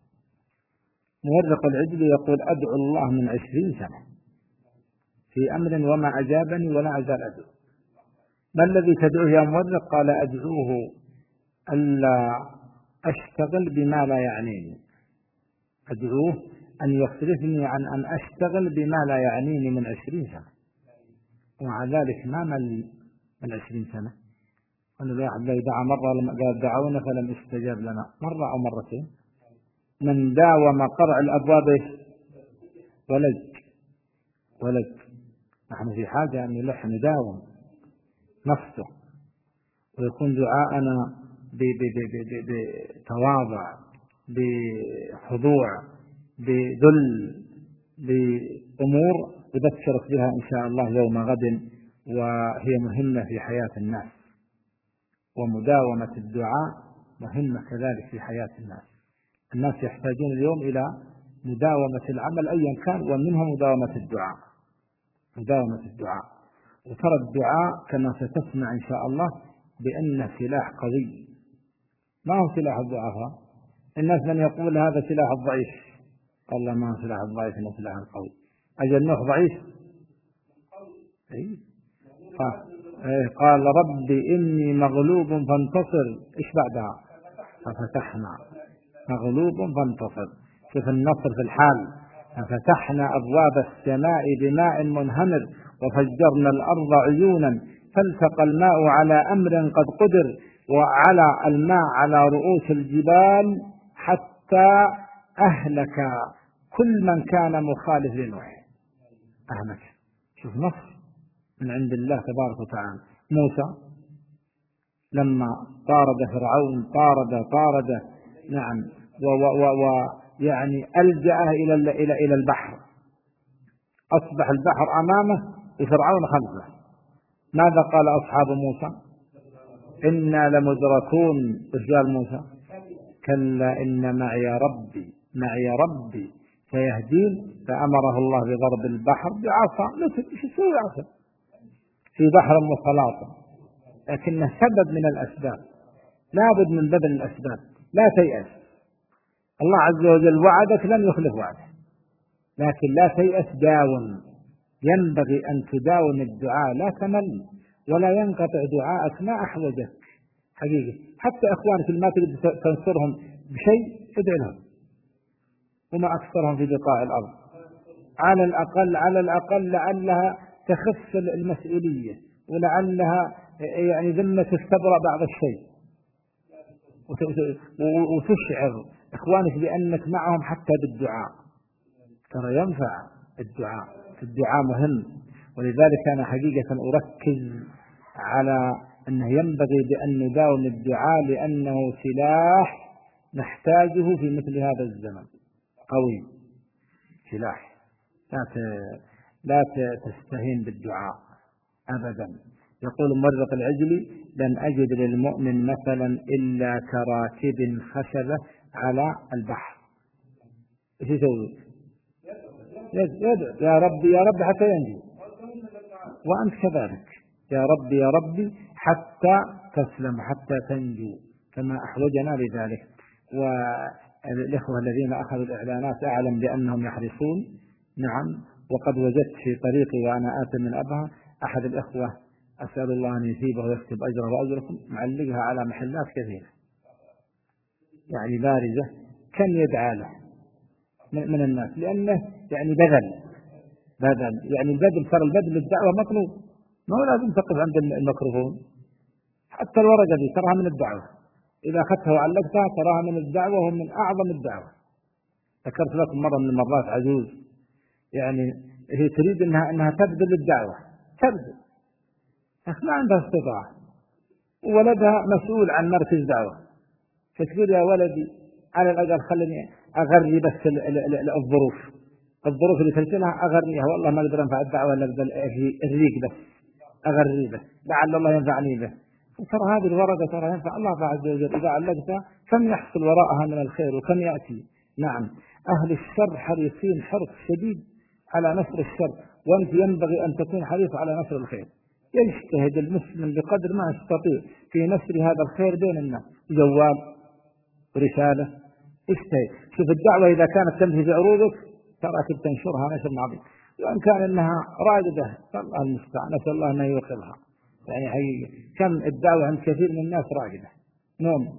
مورق العجل يقول: أدعو الله من عشرين سنة في أمر وما أجابني ولا أزال أدعو. ما الذي تدعوه يا مورق؟ قال: أدعوه ألا أشتغل بما لا يعنيني، أدعوه أن يصرفني عن أن أشتغل بما لا يعنيني من عشرين سنة، ومع ذلك ما مل من عشرين سنة. أن الواحد لا يدعى مرة قال دعونا فلم يستجاب لنا مرة أو مرتين. من داوم قرع الأبواب ولج ولج. نحن في حاجة أن نلح نداوم نفسه، ويكون دعاءنا بتواضع، بخضوع، بذل، بأمور يذكرك بها إن شاء الله يوم غد، وهي مهمة في حياة الناس. ومداومة الدعاء مهمة كذلك في حياة الناس. الناس يحتاجون اليوم إلى مداومة العمل أيا كان، ومنها مداومة الدعاء. مداومة الدعاء وترى الدعاء كما ستسمع إن شاء الله بأنه سلاح قوي، ما هو سلاح الضعفاء. الناس من يقول هذا سلاح الضعيف، قال لا، ما هو سلاح الضعيف، إنه سلاح القوي. أجل نوح ضعيف؟ أي قال: ربي إني مغلوب فانتصر. إيش بعدها؟ ففتحنا. مغلوب فانتصر. شوف النصر في الحال. ففتحنا أبواب السماء بماء منهمر وفجرنا الأرض عيونا فالتقى الماء على أمر قد قدر وعلى الماء على رؤوس الجبال حتى أهلك كل من كان مخالف لنوح. أهلك. شوف نصر من عند الله تبارك وتعالى. موسى لما طارد فرعون طارد طارد نعم ويعني ألجأ إلى إلى إلى البحر، أصبح البحر أمامه وفرعون خلفه. ماذا قال أصحاب موسى؟ إنا لمدركون. رجال موسى: كلا إن معي ربي معي ربي سيهدين. فأمره الله بضرب البحر بعصا. مثل إيش يسوي عصا في بحر مخلاط، لكنه سبب من الأسباب، لابد من بذل الأسباب. لا تيأس، الله عز وجل وعدك لن يخلف وعده، لكن لا تيأس، داوم. ينبغي أن تداوم الدعاء، لا تمل ولا ينقطع دعاءك ما أحوجك حقيقة. حتى أخوانك اللي ما تقدر تنصرهم بشيء ادعي لهم، وما أكثرهم في بقاع الأرض. على الأقل على الأقل لعلها تخف المسؤولية، ولعلها يعني ذمة تستبرأ بعض الشيء. وتشعر إخوانك بأنك معهم حتى بالدعاء. ترى ينفع الدعاء، الدعاء مهم. ولذلك أنا حقيقة أركز على أنه ينبغي بأن نداوم الدعاء، لأنه سلاح نحتاجه في مثل هذا الزمن، قوي سلاح. لا لا تستهين بالدعاء أبدا. يقول مورق العجلي: لن أجد للمؤمن مثلا إلا كراكب خشبة على البحر. ايش يسوي؟ يدعو يا ربي يا ربي حتى ينجو، وأنت كذلك يا ربي يا ربي حتى تسلم، حتى تنجو، كما أحوجنا لذلك. والإخوة الذين أخذوا الإعلانات أعلم بأنهم يحرصون. نعم. وقد وجدت في طريقي وأنا آت من أبها أحد الإخوة، أسأل الله أن يثيبه ويكتب أجره وأجركم، معلقها على محلات كثيرة يعني بارزة، كم يدعى له من الناس، لأنه يعني بذل بذل يعني البذل، ترى البذل للدعوة مطلوب، ما هو لازم تقف عند الميكروفون. حتى الورقة دي تراها من الدعوة، إذا أخذتها وعلقتها تراها من الدعوة، وهم من أعظم الدعوة. ذكرت لكم مرة من المرات عجوز يعني هي تريد أنها, أنها تبذل الدعوة، تبذل، ما عندها استطاعة، وولدها مسؤول عن مركز دعوة، فتقول يا ولدي على الأقل خلني أغري بس الظروف الظروف اللي ترسلها أغريها، والله ما أقدر أنفع الدعوة إلا الريق بس، أغري بس لعل الله ينفعني به. ترى هذه الورقة ترى ينفع الله عز وجل إذا علقتها، كم يحصل وراءها من الخير وكم يأتي. نعم. أهل الشر حريصين حرص شديد على نشر الشر، وأنت ينبغي أن تكون حريص على نشر الخير. يجتهد المسلم بقدر ما يستطيع في نشر هذا الخير بين الناس، جواب رسالة، اجتهد. شوف الدعوة إذا كانت تمشي في عروضك تراك تنشرها نشر عظيم، وإن كان إنها راجدة الله المستعان، نسأل الله أن يوقظها. يعني حقيقة كم الدعوة عند كثير من الناس راجدة. نعم.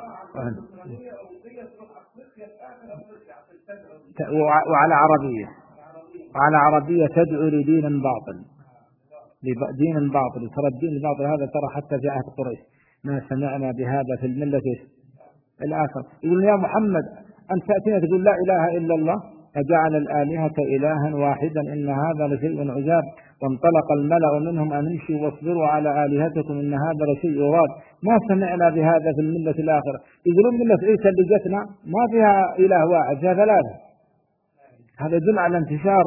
وعلى عربية وعلى عربية تدعو لدين باطل، لدين باطل. ترى الدين الباطل هذا ترى حتى في عهد قريش ما سمعنا بهذا في الملة الآخر. يقول يا محمد أنت تأتينا تقول لا إله إلا الله فجعل الآلهة إلها واحدا إن هذا لشيء عجاب، وانطلق الملأ منهم أن امشوا واصبروا على آلهتكم إن هذا لشيء يراد، ما سمعنا بهذا في الملة الآخرة. يقولون ملة عيسى اللي جتنا ما فيها إله واحد، فيها ثلاثة. هذا يدل على انتشار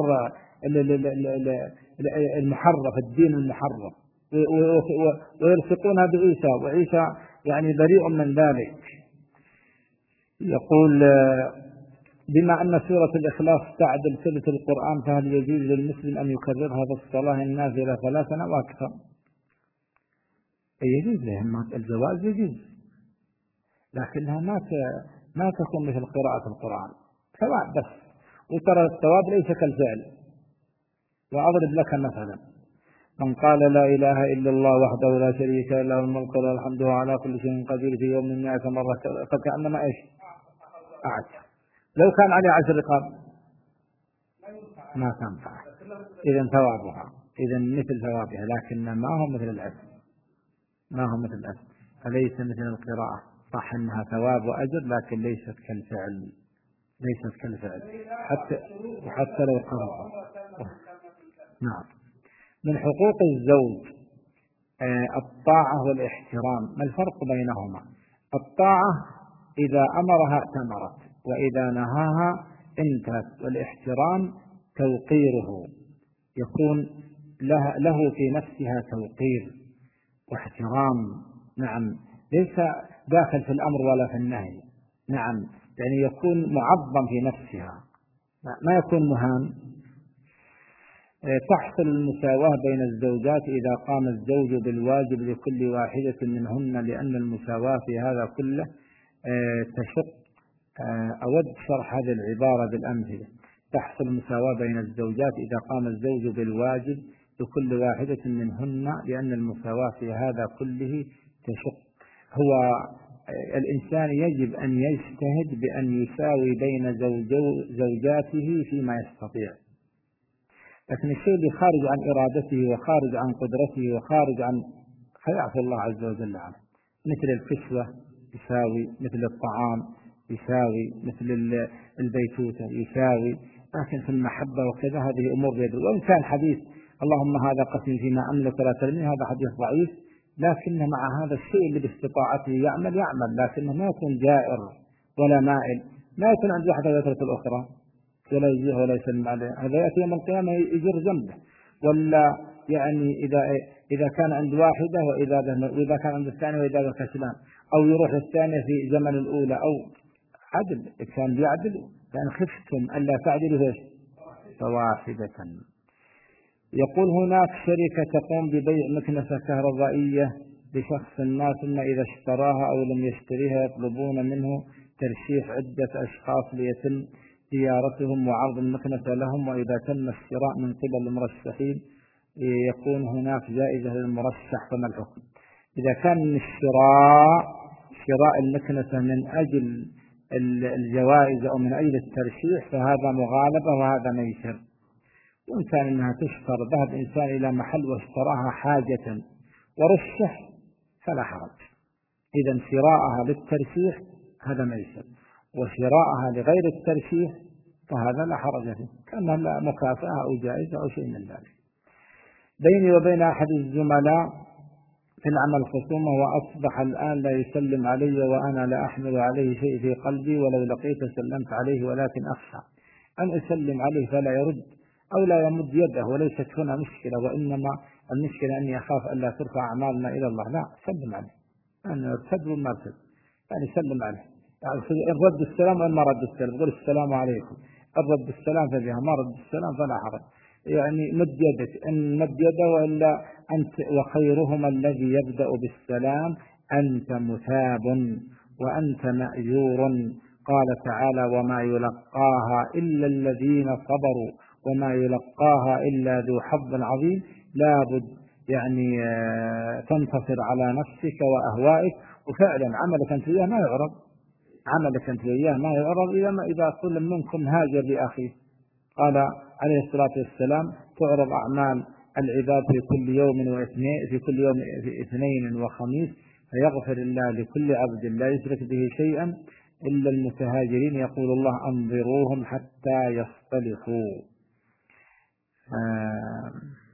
المحرف، الدين المحرف، ويلصقونها بعيسى، وعيسى يعني بريء من ذلك. يقول بما أن سورة الإخلاص تعدل ثلث القرآن، فهل يجوز للمسلم أن يكررها في الصلاة النافلة ثلاثا أو أكثر؟ يجوز لهم الجواز، يجوز، لكنها ما ما تكون مثل قراءة القرآن ثواب بس، وترى الثواب ليس كالفعل. وأضرب لك مثلا: من قال لا إله إلا الله وحده لا شريك له الملك وله الحمد على كل شيء قدير في يوم مئة مرة فكأنما إيش؟ أعد. لو كان عليه عشر رقاب ما تنفع، إذن ثوابها إذن مثل ثوابها، لكن ما هو مثل العزم، ما هو مثل العزم، فليس مثل القراءة. صح أنها ثواب وأجر، لكن ليست كالفعل، ليست كالفعل حتى حتى لو قرأ. نعم. من حقوق الزوج الطاعة والاحترام. ما الفرق بينهما؟ الطاعة إذا أمرها ائتمرت، وإذا نهاها انتهت. والاحترام توقيره، يكون له, له في نفسها توقير واحترام. نعم. ليس داخل في الأمر ولا في النهي. نعم. يعني يكون معظم في نفسها، ما يكون مهان. تحصل المساواة بين الزوجات إذا قام الزوج بالواجب لكل واحدة منهن، لأن المساواة في هذا كله تشق. أود شرح هذه العبارة بالأمثلة. تحصل المساواة بين الزوجات إذا قام الزوج بالواجب لكل واحدة منهن، لأن المساواة في هذا كله تشق. هو الإنسان يجب أن يجتهد بأن يساوي بين زوجاته فيما يستطيع، لكن الشيء اللي خارج عن إرادته وخارج عن قدرته وخارج عن فيعفو الله عز وجل عنه، مثل الكسوة يساوي مثل الطعام، يساوي مثل البيتوتة، يساوي. لكن في المحبة وكذا هذه أمور بيد الله. وإن كان حديث اللهم هذا قسم فيما أملك ولا ترمي هذا حديث ضعيف، لكنه مع هذا الشيء اللي باستطاعته يعمل يعمل، لكنه ما يكون جائر ولا مائل، ما يكون عند واحدة ويترك الأخرى ولا يجيه ولا يسلم عليه. هذا يأتي يوم القيامة يجر ذنبه. ولا يعني إذا إذا كان عند واحدة وإذا وإذا كان عند الثانية وإذا كسلان، أو يروح الثانية في زمن الأولى، أو عدل كان بيعدل. فإن خفتم ألا تعدلوا فواحدة. يقول هناك شركة تقوم ببيع مكنسة كهربائية لشخص ما، ثم إذا اشتراها أو لم يشتريها يطلبون منه ترشيح عدة أشخاص ليتم زيارتهم وعرض المكنسة لهم، وإذا تم الشراء من قبل المرشحين يكون هناك جائزة للمرشح. فما الحكم؟ إذا كان الشراء شراء المكنسة من أجل الجوائز أو من أجل الترشيح فهذا مغالبة وهذا ميسر. وإن كان أنها تشتر، ذهب إنسان إلى محل واشتراها حاجة ورشح فلا حرج. إذا شراءها للترشيح هذا ميسر، وشراءها لغير الترشيح فهذا لا حرج فيه، كأنها مكافأة أو جائزة أو شيء من ذلك. بيني وبين أحد الزملاء في العمل خصومة، وأصبح الآن لا يسلم علي وأنا لا أحمل عليه شيء في قلبي، ولو لقيته سلمت عليه، ولكن أخشى أن أسلم عليه فلا يرد أو لا يمد يده. وليست هنا مشكلة، وإنما المشكلة أني أخاف أن لا ترفع أعمالنا إلى الله. لا، سلم عليه، أنا ارتد وما ارتد، يعني سلم عليه. يعني إن رد السلام وإن ما رد السلام، قل السلام عليكم، إن رد السلام فبها، ما رد السلام فلا حرج. يعني مد يدك، إن مد يده وإلا أنت. وخيرهما الذي يبدأ بالسلام، أنت مثاب وأنت مأجور. قال تعالى وما يلقاها إلا الذين صبروا وما يلقاها إلا ذو حظ عظيم. لابد يعني تنتصر على نفسك وأهوائك. وفعلا عملك أنت وياه ما يعرض، عملك أنت وياه ما يعرض إذا كل منكم هاجر لأخيه. قال عليه الصلاة والسلام تعرض أعمال العباد في كل يوم واثنين في كل يوم في اثنين وخميس، فيغفر الله لكل عبد لا يشرك به شيئا إلا المتهاجرين. يقول الله أنظروهم حتى يصطلحوا. آه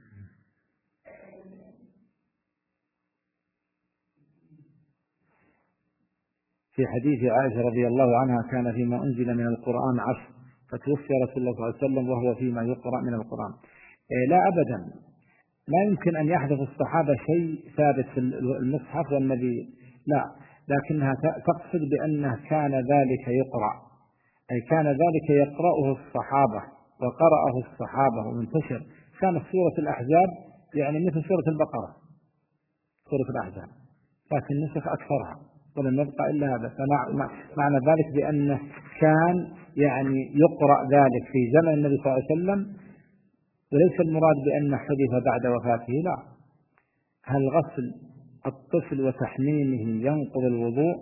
في حديث عائشة رضي الله عنها كان فيما أنزل من القرآن عشر، فتوفي رسول الله صلى الله عليه وسلم وهو فيما يقرأ من القرآن. إيه لا أبدا، ما يمكن أن يحدث الصحابة شيء ثابت في المصحف والنبي، لا، لكنها تقصد بأنه كان ذلك يقرأ، أي كان ذلك يقرأه الصحابة وقرأه الصحابة ومنتشر. كانت سورة الأحزاب يعني مثل سورة البقرة، سورة الأحزاب، لكن نسخ أكثرها ولم يبقى إلا هذا. فمعنى ذلك بأنه كان يعني يقرأ ذلك في زمن النبي صلى الله عليه وسلم، وليس المراد بأن حدث بعد وفاته، لا. هل غسل الطفل وتحميمه ينقض الوضوء؟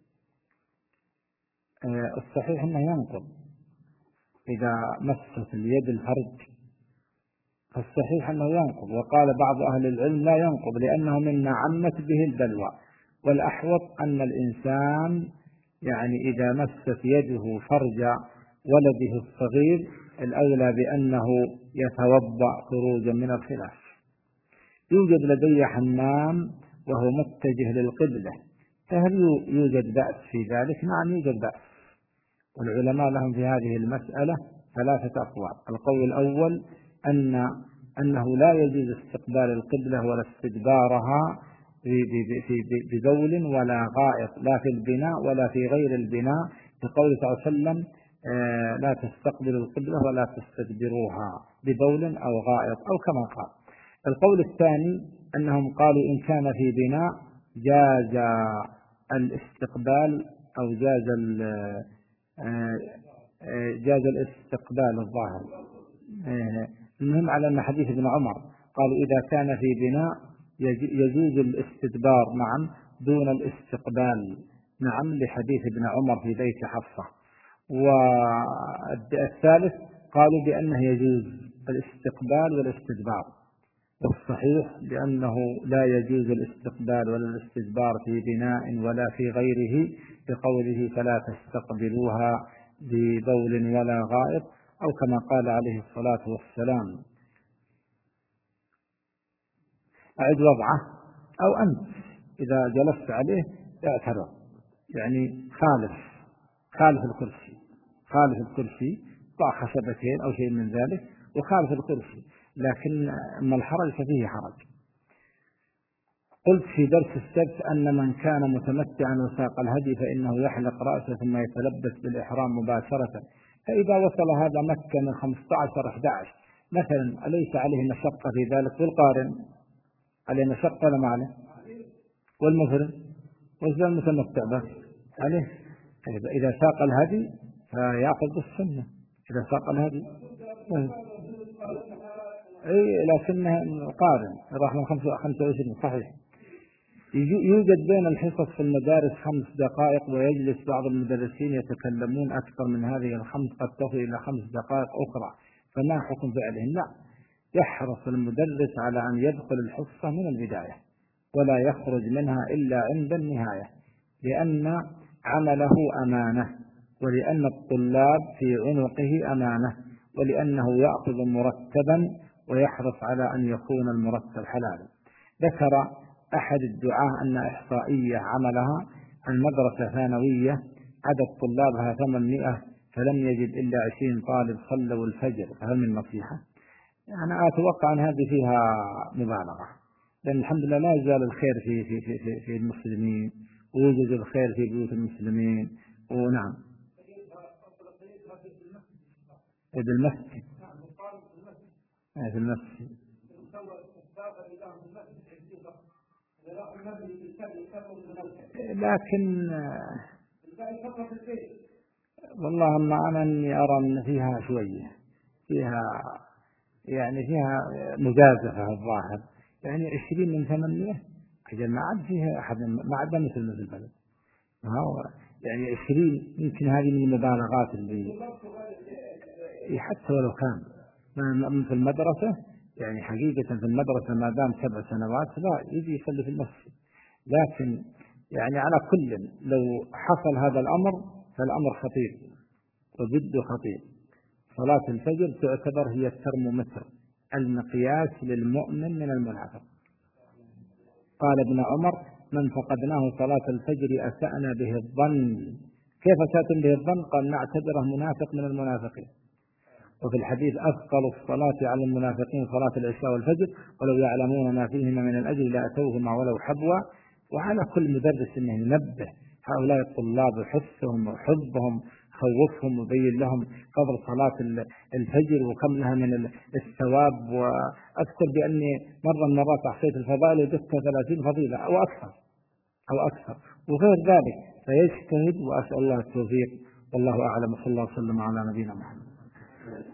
آه الصحيح أنه ينقض إذا مست اليد الفرج، فالصحيح أنه ينقض. وقال بعض أهل العلم لا ينقض لأنه مما عمت به البلوى، والأحوط أن الإنسان يعني إذا مست يده فرج ولده الصغير الأولى بأنه يتوضأ خروجا من الخلاف. يوجد لدي حمام وهو متجه للقبلة، فهل يوجد بأس في ذلك؟ نعم يوجد بأس، والعلماء لهم في هذه المسألة ثلاثة أقوال. القول الأول أن أنه لا يجوز استقبال القبلة ولا استدبارها ببول ولا غائط، لا في البناء ولا في غير البناء، بقوله صلى الله عليه وسلم آه لا تستقبلوا القبلة ولا تستدبروها ببول أو غائط أو كما قال. القول الثاني أنهم قالوا إن كان في بناء جاز الاستقبال أو جاز آه جاز الاستقبال الظاهر. آه المهم على أن حديث ابن عمر قالوا إذا كان في بناء يجوز الاستدبار نعم دون الاستقبال، نعم لحديث ابن عمر في بيت حفصة. والثالث قالوا بأنه يجوز الاستقبال والاستدبار، والصحيح بأنه لا يجوز الاستقبال ولا الاستدبار في بناء ولا في غيره، بقوله فلا تستقبلوها ببول ولا غائط، أو كما قال عليه الصلاة والسلام أعد وضعه، أو أنت إذا جلست عليه اعترض، يعني خالف خالف الكرسي خالف الكرسي ضع خشبتين أو شيء من ذلك وخالف الكرسي، لكن أما الحرج ففيه حرج. قلت في درس السبت أن من كان متمتعا وساق الهدي فإنه يحلق رأسه ثم يتلبس بالإحرام مباشرة، فإذا وصل هذا مكة من خمسة عشر أحد عشر مثلا أليس عليه مشقة في ذلك؟ والقارن عليه مشقة ولا ما عليه؟ والمفرد وإذا المتمتع بس عليه. إذا ساق الهدي فيأخذ بالسنة، إذا ساق الهدي أي لكنه قارن راح من خمسة وعشرين صحيح. يوجد بين الحصص في المدارس خمس دقائق، ويجلس بعض المدرسين يتكلمون أكثر من هذه الخمس، قد تصل إلى خمس دقائق أخرى، فما حكم فعلهم؟ لا، يحرص المدرس على أن يدخل الحصة من البداية ولا يخرج منها إلا عند النهاية، لأن عمله أمانة، ولأن الطلاب في عنقه أمانة، ولأنه يأخذ مرتبا ويحرص على أن يكون المرتب حلالا. ذكر أحد الدعاة أن إحصائية عملها المدرسة ثانوية عدد طلابها ثمانمائة فلم يجد إلا عشرين طالب صلوا الفجر، فهل من نصيحة؟ أنا أتوقع أن هذه فيها مبالغة، لأن الحمد لله لا يزال الخير في في في في, في المسلمين، ويوجد الخير في بيوت المسلمين. ونعم بالمسجد في المسجد لكن والله ما أنا أني أرى أن فيها شوية فيها يعني فيها مجازفة الظاهر، يعني عشرين من ثمانية أجل ما عاد فيها أحد، ما عاد مثل مثل البلد، هو يعني عشرين يمكن هذه من المبالغات اللي حتى ولو كان في المدرسة، يعني حقيقة في المدرسة ما دام سبع سنوات لا يجي يصلي في المسجد، لكن يعني على كل لو حصل هذا الأمر فالأمر خطير وجد خطير. صلاة الفجر تعتبر هي الترمومتر، المقياس للمؤمن من المنافق. قال ابن عمر من فقدناه صلاة الفجر أسأنا به الظن. كيف أسأتم به الظن؟ قال نعتبره منافق من المنافقين. وفي الحديث أثقل الصلاة على المنافقين صلاة العشاء والفجر ولو يعلمون ما فيهما من الأجر لأتوهما ولو حبوا. وعلى كل مدرس أنه ينبه هؤلاء الطلاب وحثهم وحبهم، خوفهم وبين لهم قدر صلاة الفجر وكم لها من الثواب. وأذكر بأني مرة من مرات أحصيت الفضائل وجدت ثلاثين فضيلة أو أكثر أو أكثر وغير ذلك، فيجتهد وأسأل الله التوفيق، والله أعلم. صلى الله وسلم على نبينا محمد.